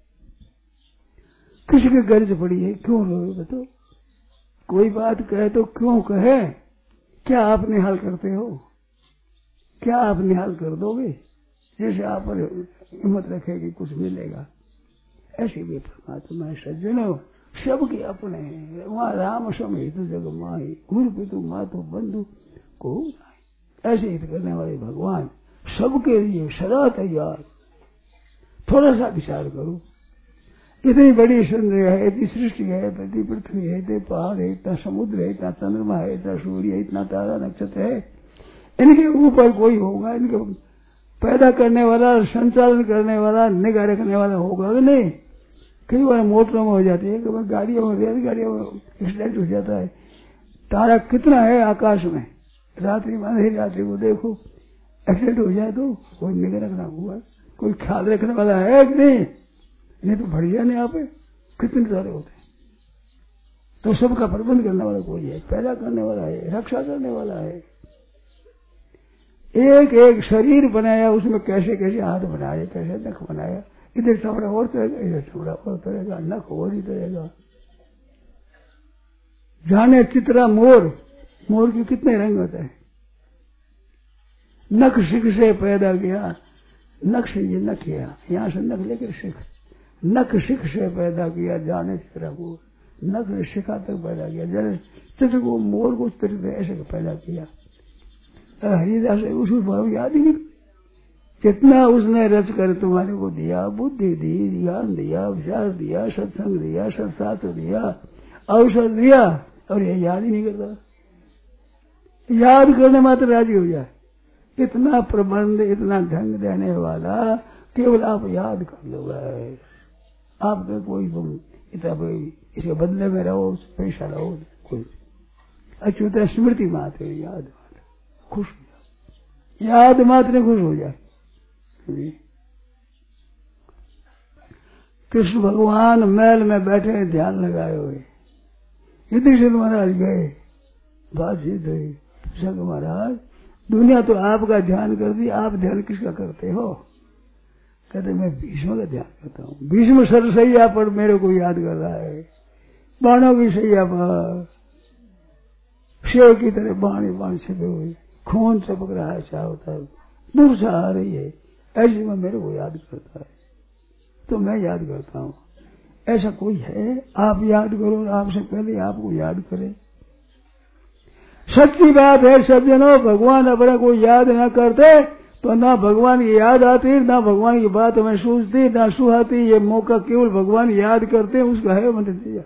किसी की गर्ज पड़ी है, क्यों रोए बताओ? कोई बात कहे तो क्यों कहे? क्या आप निहाल करते हो? क्या आप निहाल कर दोगे? जैसे आप पर हिम्मत रखेगी कुछ मिलेगा, ऐसे भी परमात्मा है। सज्जनों, सबके अपने हैं, वहाँ राम समेत जग माही, गुरु पितु मातु बंधु को ऐसे हित करने वाले भगवान सबके लिए सदा तैयार। थोड़ा सा विचार करो, इतनी बड़ी सुंदर है, इतनी सृष्टि है, इतनी पृथ्वी है, इतने पहाड़ है, इतना समुद्र है, इतना चंद्रमा है, इतना सूर्य है, इतना तारा नक्षत्र है, इनके ऊपर कोई होगा? इनके पैदा करने वाला, संचालन करने वाला, निगाह रखने वाला होगा कि नहीं? कई बार मोटरों में हो जाती है, कई बार गाड़ियों में, रेल गाड़ियों में एक्सीडेंट हो जाता है। तारा कितना है आकाश में, रात्रि में अंधेरी रात्रि को देखो, एक्सीडेंट हो जाए तो कोई निगाह रखना होगा, कोई ख्याल रखने वाला है कि नहीं? नहीं तो बढ़िया नहीं, आप कितने सारे होते हैं। तो सबका प्रबंध करने वाला कोई है, पैदा करने वाला है, रक्षा करने वाला है। एक एक शरीर बनाया, उसमें कैसे कैसे हाथ बनाए, कैसे नख बनाया, इधर चमड़ा और तरेगा, इधर चमड़ा और तरेगा, नख और ही तरेगा। जाने चित्रा मोर, मोर के कितने रंग होते हैं। नख शिख से पैदा किया, नख से ये नख किया, यहाँ से नख लेकर शिख, नख शिख से पैदा किया, जाने चित्रा मोर, नख शिखा तक पैदा किया, जैसे चित्र को मोर को चित्र ऐसे पैदा किया। हरिदास उसको भाव याद ही नहीं। जितना उसने रच कर तुम्हारे को दिया, बुद्धि दी, ज्ञान दिया, विचार दिया, सत्संग दिया, सत्शास्त्र दिया, अवसर दिया, और ये याद ही नहीं करता। याद करने मात्र राजी हो जाए। इतना प्रबंध, इतना ढंग देने वाला, केवल आप याद कर लो बस। आपके कोई तुम इतना इसके बदले में रहो, पैसा रहो, कोई अच्युत स्मृति मात्र, याद मात्र, खुश हो जाए, याद मात्र खुश हो जाए। कृष्ण भगवान महल में बैठे ध्यान लगाए हुए, युधिष्ठिर महाराज गए, बात सिद्ध हुई। पूछा महाराज दुनिया तो आपका ध्यान करती, आप ध्यान किसका करते हो? कहते मैं भीष्म का ध्यान करता हूँ। भीष्म सरसैया पर मेरे को याद कर रहा है, बाणों की सैया पर शेर की तरह बाण बाण छिपे हुए, खून चपक रहा है चारों तरफ, मूर्छा आ रही है, ऐसे में मेरे को याद करता है, तो मैं याद करता हूँ। ऐसा कोई है? आप याद करो, आपसे पहले आपको याद करे। सच्ची बात है सज्जनों, भगवान अपने को याद न करते तो ना भगवान की याद आती, ना भगवान की बात हमें सूझती, ना सुहाती। ये मौका केवल भगवान याद करते हैं, उसका है मत दिया।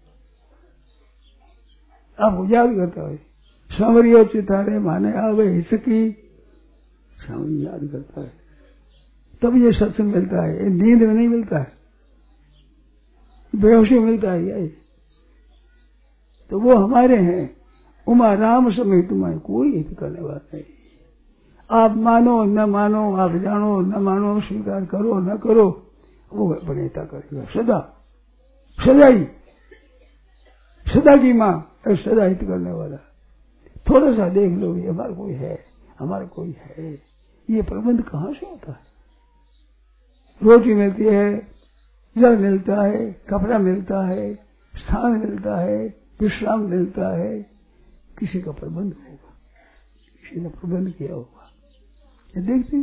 आपको याद करता है, सांवरियो चितारे माने आवे हिचकी, सांवरी याद करता है, तब ये सत्संग मिलता है। ये नींद में नहीं मिलता है, बेहोशी मिलता है ये। तो वो हमारे हैं। उमा राम समय तुम्हारे कोई हित करने वाला नहीं। आप मानो न मानो, आप जानो न मानो, स्वीकार करो न करो, वो बनेता करेगा सदा, सदा ही, सदा की माँ, सदा हित करने वाला। थोड़ा सा देख लो, ये हमारा कोई है, हमारा कोई है। ये प्रबंध कहाँ से होता है? रोटी मिलती है, जल मिलता है, कपड़ा मिलता है, स्थान मिलता है, विश्राम मिलता है। किसी का प्रबंध होगा, किसी ने प्रबंध किया होगा। ये देखते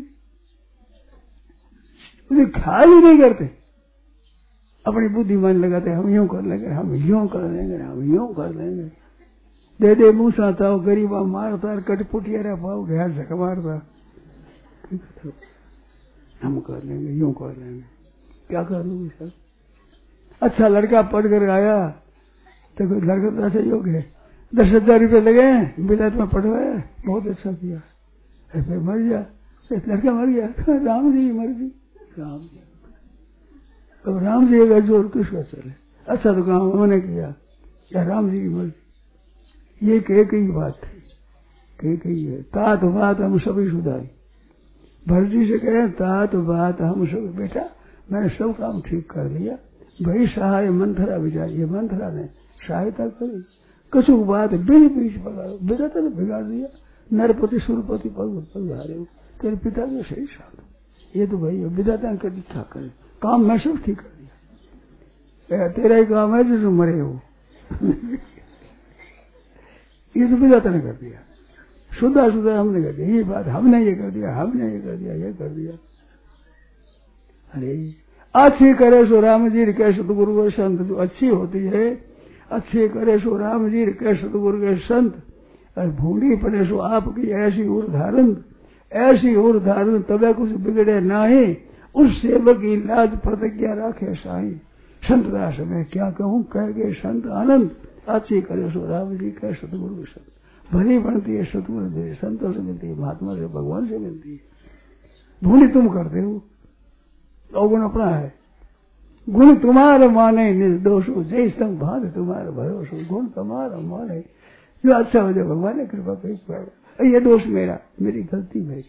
उन्हें ख्याल ही नहीं करते, अपनी बुद्धिमान लगाते, हम यूं कर लेंगे, हम यूं कर लेंगे, हम यूं कर लेंगे। दे दे मूसा था गरीबा मारता, कटपुटिया पाओ गया झक मारता, हम कर लेंगे, यूं कर लेंगे। क्या कर लूंगी सर? अच्छा लड़का पढ़ कर आया तो लड़का तो ऐसे योग्य है, दस हजार रुपये लगे, बिलायत में पढ़वाया, बहुत अच्छा किया, फिर मर गया, लड़का मर गया, राम जी मर गई। राम जी, अब राम जी का जोर किसका चले? अच्छा तो काम उन्होंने किया, या राम जी की मर्जी। ये कह कई बात थी, कह कई है। तात बात हम सभी सुधारी। भरजी से कहे तात बात हम सब, बेटा मैंने सब काम ठीक कर लिया, भाई सहाय मंथरा विचार, ये मंथरा ने सहायता करी। कछु बात बीच बीच पड़ा, बिगाता ने बिगाड़ दिया। नरपति सुरपति पद पधारे हो, तेरे पिता के सही साथ, ये तो भाई विधाता ने कभी क्या करे, काम मैं सब ठीक कर दिया, तेरा ही काम है जो मरे हो। ये तो विधाता ने कर दिया, शुद्धा शुद्धा हमने कर दिया, ये बात हमने ये कर दिया, हमने ये कर दिया, ये कर दिया। अरे अच्छी करे सो राम जी के सतगुरु संत, जो अच्छी होती है अच्छे करे सो राम जी के सतगुरु के संत, और भूडी पड़े सो आपकी ऐसी उर धारण, ऐसी उर धारण तबे कुछ बिगड़े नाही, उस सेवक की लाज प्रतिज्ञा राखे साई। संत दास में क्या कहूँ, कह गए संत आनंद, अच्छी करे सो राम जी के सतगुरु के संत। भली बनती है सतगुरु से, संतों से मिलती है, महात्मा से, भगवान से मिलती है। भूडी तुम करते हो, अवगुण अपना है। गुण तुम्हारा माने निर्दोष हो, जय स्तंभ भाग तुम्हारा भरोस हो। गुण तुम्हारा माने, जो अच्छा हो जाए भगवान ने कृपा करी, ये दोष मेरा, मेरी गलती मेरी।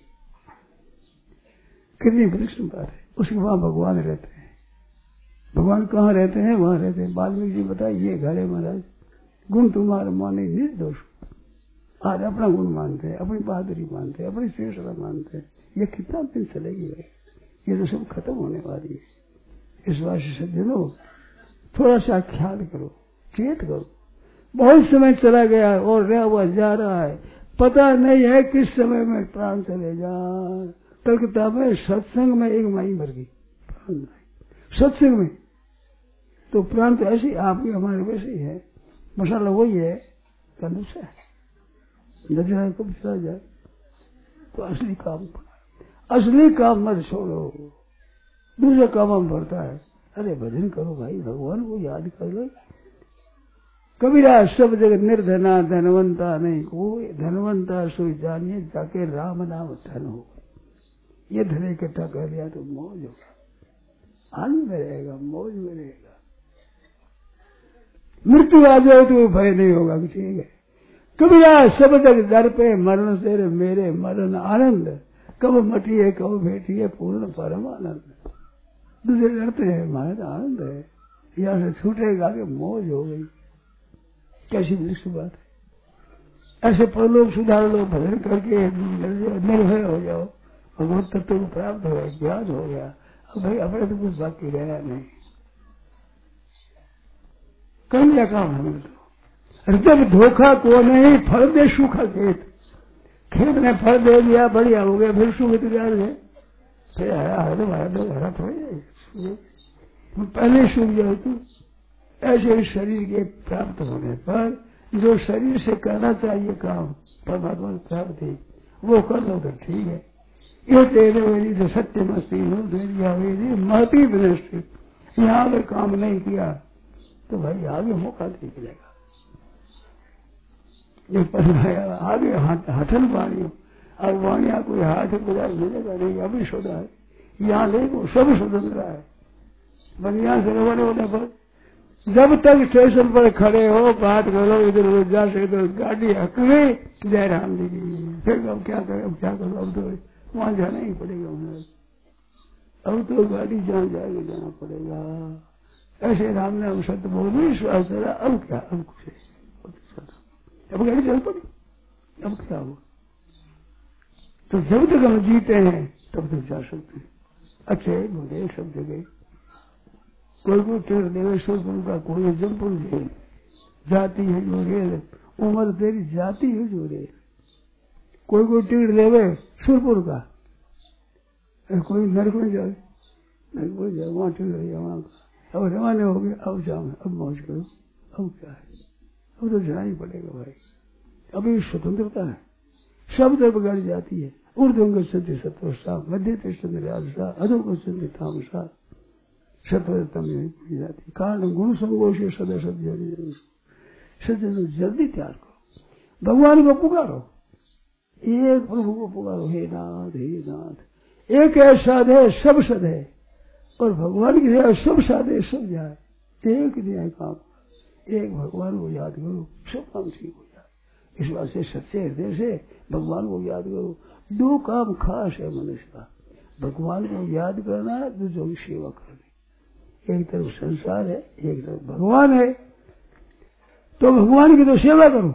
कितनी परिश्रम बात है, उसके वहां भगवान रहते हैं। भगवान कहाँ रहते हैं? वहां रहते हैं। वाल्मीकि जी बताए ये घरे महाराज, गुण तुम्हारा माने निर्दोष। आज अपना गुण मानते हैं, अपनी बहादुरी मानते हैं, अपनी श्रेष्ठता मानते हैं। ये कितना दिन चलेगी भाई? ये तो सब खत्म होने वाली है। इस वास्ते सज्जनों थोड़ा सा ख्याल करो, चेत करो। बहुत समय चला गया और रहा हुआ जा रहा है, पता नहीं है किस समय में प्राण चले जाए। कलकत्ता में सत्संग में एक माई मर गई, प्राण सत्संग में। तो प्राण तो ऐसे आपके हमारे वैसे ही है, मसाला वही है, कंदूसा है, नजर कब चला जाए। तो असली काम पड़ा। असली काम मत छोड़ो, दूसरे कामों में बढ़ता है। अरे भजन करो भाई, भगवान को याद कर लो। कबीरा सब जगह निर्धना धनवंता नहीं कोई, धनवंता सो जानिए जाके राम नाम धन हो। ये धन इकट्ठा कर लिया तो मौज होगा, आनंद में रहेगा, मौज में रहेगा। मृत्यु आ जाए तो भय नहीं होगा कि ठीक है। कबीरा सब तक दर पे मरण तेरे मेरे मरण आनंद, कब मटी है कब बेटी है पूर्ण परम आनंद। दूसरे लड़ते हैं हमारा तो आनंद है, यहाँ से छूटेगा कि मौज हो गई। कैसी विशिष्ट बात है। ऐसे परलोक सुधार लो, भजन करके निर्भय हो जाओ, भगवत तत्व को प्राप्त हो गया, ज्ञान हो गया। अब भाई अपने तो कुछ बाकी रहा नहीं, कर लिया काम हमने तो। जब धोखा को नहीं फल दे सूखा खेत, खेत ने फल दे दिया बढ़िया हो गया, फिर सूखे तैयार है, फिर हरा हरा हरा हरा थोड़े पहले सूख जाए तू। ऐसे ही शरीर के प्राप्त होने पर जो शरीर से करना चाहिए काम परमात्मा की प्राप्ति वो कर लो तो ठीक है। ये तेरे वेरी जो सत्य मस्ती हो तेरी महती विनष्टि, यहाँ अगर काम नहीं किया तो भाई आगे मौका नहीं मिलेगा। ये पर आगे हठन पानी, अब वाणिया कोई हाथ गुजार मिलेगा नहीं, अभी सोधा है यहाँ देखो सब स्वतंत्र है। बनिया से रवाना होने पर जब तक स्टेशन पर खड़े हो बात करो, इधर उधर जा सकते गाड़ी हकवे जय राम जी की, फिर अब क्या करें, अब क्या करो, अब तो वहां जाना ही पड़ेगा उन्हें, अब तो गाड़ी जहाँ जाएगी जाना पड़ेगा। ऐसे राम ने हम सत्य बोल विश्वास करा, अब क्या, अब कुछ अब गाड़ी चल पड़ी, अब क्या हुआ। तो जब तक हम जीते हैं तब तक जा सकते हैं, अच्छे बुरे सब जगह। कोई कोई टेर देवेश्वर का कोई जमपुर जेल जाती है जो रेल, उम्र तेरी जाती है जो रेल। कोई कोई टीड़ देवे सुरपुर का, कोई नरक में जाए, नरक में जाए वहां टीड़ रही है वहां का। अब रवाना हो गया, अब जाओ, अब मौज करो, अब क्या है, अब तो जाना ही पड़ेगा भाई। अभी स्वतंत्रता है, सब तरफ गाड़ी जाती है। ऊर्ध्व गच्छति सत्वसा, मध्य तिष्ठति राजसा, अधो गच्छति तामसा, सत्वतम जाती। कारण गुण संगोष सदा सत्य सत्य जल्दी त्याग करो, भगवान को पुकारो, एक प्रभु को पुकारो, हे नाथ हे नाथ। एक है साध है सब सद है, और भगवान की सेवा सब साधे सब जाए, एक न्याय काम, एक भगवान को याद करो, सब काम ठीक हो जाए। इस बात से सच्चे हृदय से भगवान को याद करो। दो काम खास है मनुष्य का, भगवान को याद करना, दूसरों की सेवा करनी। एक तरफ संसार है, एक तरफ भगवान है, तो भगवान की तो सेवा करो,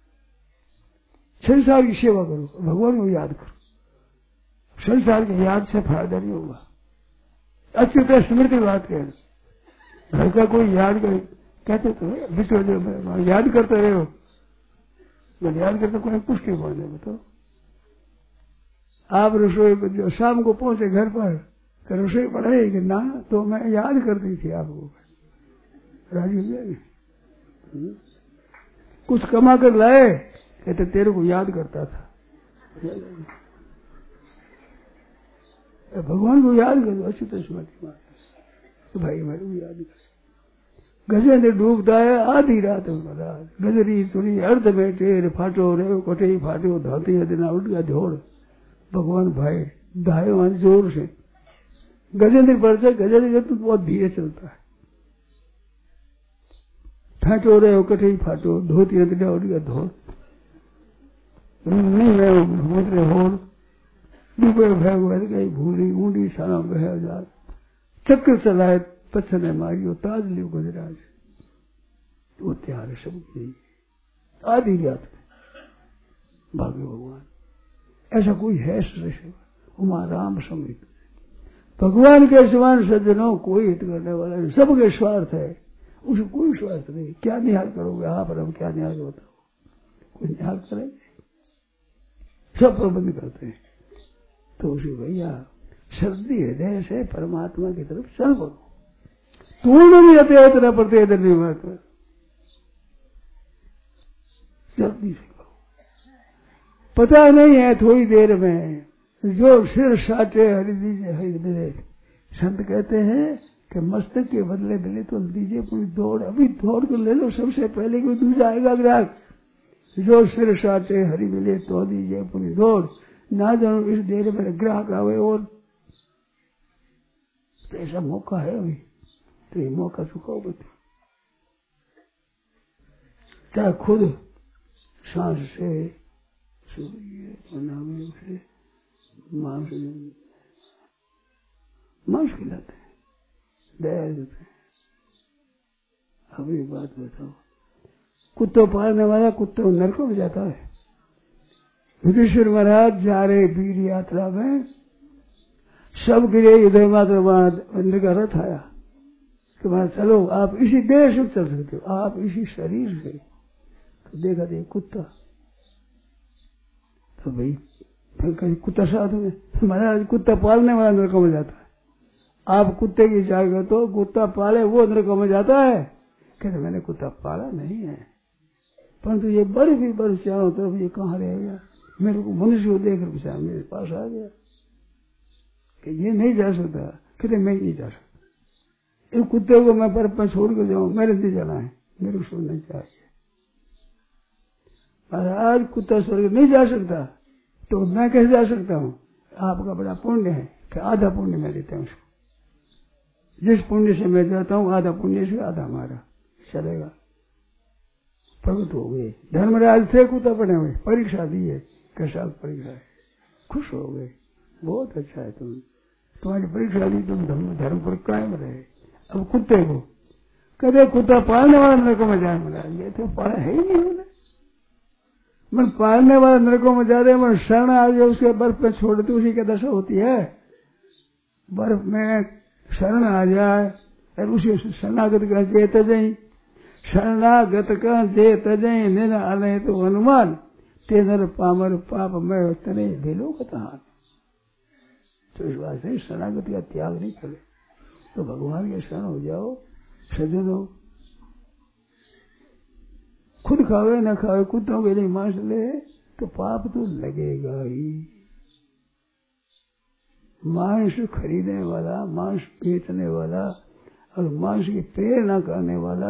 संसार की सेवा करो, भगवान को याद करो। संसार की याद से फायदा नहीं होगा। अच्छी तरह स्मृति बात कह, घर का कोई याद करे, कहते तो बिचो याद करते रहे हो, जब याद करते कोई पुष्टि बोलने बताओ। आप रसोई जो शाम को पहुंचे घर पर, रसोई पढ़ाएगी ना, तो मैं याद करती थी आपको, राजी हो जाएगी। कुछ कमा कर लाए, कहते तेरे को याद करता था। भगवान को याद करो, अच्छी तरह स्मृति मार, तो भाई मेरे को याद कर। गजेंद्र डूबता है आधी रात में रात, गजरी तुरी अर्ध में टेर फाटो रे कोठे फाटो धाती है दिन उठ गया झोड़। भगवान भाई धाये वहां जोर से, गजेंद्र बढ़ते गजेंद्र तो बहुत धीरे चलता है। फाटो रे कठे फाटो धोती है उठ गया धोड़, नहीं मैं समुद्र होड़ डूबे भय गई भूरी ऊंडी सारा बह जा, चक्र चलाए पछने मारियो ताज लियो गुजराज। वो त्यार सब आधी रात में भाग्य भगवान, ऐसा कोई है श्रेष्ठ उमा राम समित। भगवान के समान सज्जनों कोई हित करने वाला नहीं, सबके स्वार्थ है, उसे कोई स्वार्थ नहीं। क्या निहाल करोगे आप, और हम क्या निहाल बताओ, कोई निहाल करेंगे, सब प्रबंध करते हैं। तो उसे भैया सर्दी हृदय से परमात्मा की तरफ चल पड़ो, पूर्ण भी रहते हैं इतना पड़ते इधर नहीं महत्व, जल्दी से करो। पता नहीं है थोड़ी देर में जो सिर साटे हरि दीजिए हरि मिले। संत कहते हैं कि मस्तक के बदले मिले तो दीजिए पूरी दौड़, अभी दौड़ को ले लो सबसे पहले, कोई दूसरा आएगा ग्राहक। जो सिर साटे हरि मिले तो दीजिए पूरी दौड़, ना जानो इस देर में ग्राहक आवे। और तो ऐसा मौका है अभी, तो ये मौका चुकाओ बता, चाहे खुद सांस से बनावे उसे मांस मांस खिलाते हैं, दया देते हैं। अब ये बात बताओ, कुत्तों पालने वाला कुत्तों नरकों में जाता है। युधिष्ठिर महाराज जा रहे वीर यात्रा में, सब गिरे, युद्ध मात्र वहां का रथ आया कि वहां चलो, आप इसी देह से चल सकते हो, आप इसी शरीर से। तो देखा दे कुत्ता, तो भाई फिर कहीं कुत्ता साथ में, महाराज कुत्ता पालने वाला नरकों में जाता है, आप कुत्ते की जाएगा तो कुत्ता पाले वो नरकों में जाता है। कहते मैंने कुत्ता पाला नहीं है, परंतु ये बर्फ ही बर्फ चारों तरफ, ये कहाँ रहेगा। मेरे को मनुष्य को देख कर मेरे पास आ गया कि ये नहीं जा सकता। कहते मैं नहीं जा सकता, इन कुत्ते को मैं बर्फ में छोड़ कर जाऊं, मेरे नहीं जाना है, मेरे को सुनना चाहिए। महाराज कुत्ता स्वर्ग नहीं जा सकता तो मैं कैसे जा सकता हूँ। आपका बड़ा पुण्य है कि आधा पुण्य मैं देता हूँ उसको, जिस पुण्य से मैं जाता हूँ आधा पुण्य से आधा हमारा चलेगा। प्रगट हो गए, धर्मराज थे कुत्ता बने हुए, परीक्षा दी है, कैसा परीक्षा है, खुश हो गए, बहुत अच्छा है, तुम तुम्हारी परीक्षा दी, तुम धर्म धर्म पर कायम रहे। अब कुत्ते को कहते कुत्ता पालने वाला नरकों में जाए, महाराज ये तो पाला है ही नहीं उन्हें। मन पालने वाला नरकों में जा रहे, मन शरण आ गया उसके बर्फ में छोड़ देते, उसी की दशा होती है। बर्फ में शरण आ जाए और उसी शरणागत का जे तजई, शरणागत का जे तजई निन आने तो हनुमान, तेनर पामर पाप में तने भेलो कतहान। तो इस बात से शरणागति का त्याग नहीं करे तो भगवान के शरण हो जाओ। सज्जनों, खुद खावे न खावे, कुत्तों के लिए मांस ले तो पाप तो लगेगा ही। मांस खरीदने वाला, मांस बेचने वाला और मांस की प्रेरणा करने वाला,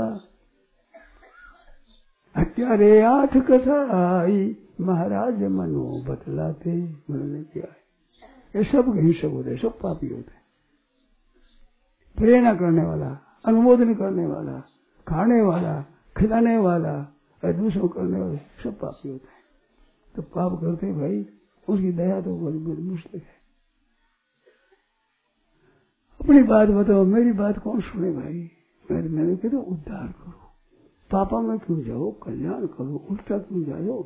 हत्यारे आठ कथा आई महाराज मनो बतलाते, उन्होंने किया है। ये सब हिंसक होते, सब पापी होते। प्रेरणा करने वाला, अनुमोदन करने वाला, खाने वाला, खिलाने वाला और दूसरों करने वाले सब पापी होते हैं। तो पाप करते भाई, उसकी दया तो बड़ी बड़ी मुश्किल है। अपनी बात बताओ, मेरी बात कौन सुने भाई। मैंने मैंने कहते उद्धार करो, पापा में क्यों जाओ, कल्याण करो, उल्टा क्यों जाओ।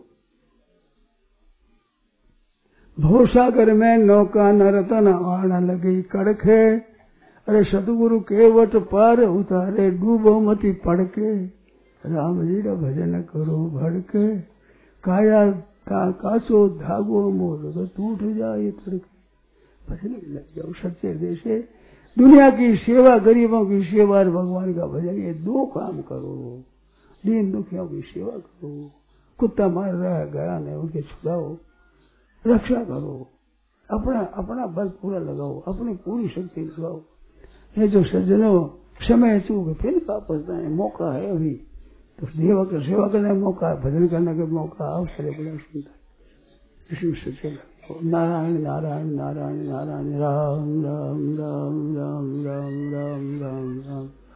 भवसागर में नौका न रतन आण लगी कड़के, अरे सतगुरु के वट पार उतारे, डूबो मती पड़के, राम जी का भजन करो भड़के, काया का कासो धागो मोर टूट जाए तड़के। भजन लग जाओ सच्चे देशे, दुनिया की सेवा, गरीबों की सेवा और भगवान का भजन, ये दो काम करो। दीन दुखियों की सेवा करो, कुत्ता मार रहा है गया नहीं उनके छुड़ाओ, रक्षा करो, अपना अपना बल पूरा लगाओ, अपनी पूरी शक्ति लगाओ। ये जो सज्जनों समय चूक फिर वापस आए, मौका है अभी तो सेवा कर सेवा करने का मौका है, भजन करने का मौका अवसर बड़ा सुंदर। इसमें सच्चे नारायण नारायण नारायण नारायण राम राम राम राम राम राम राम राम।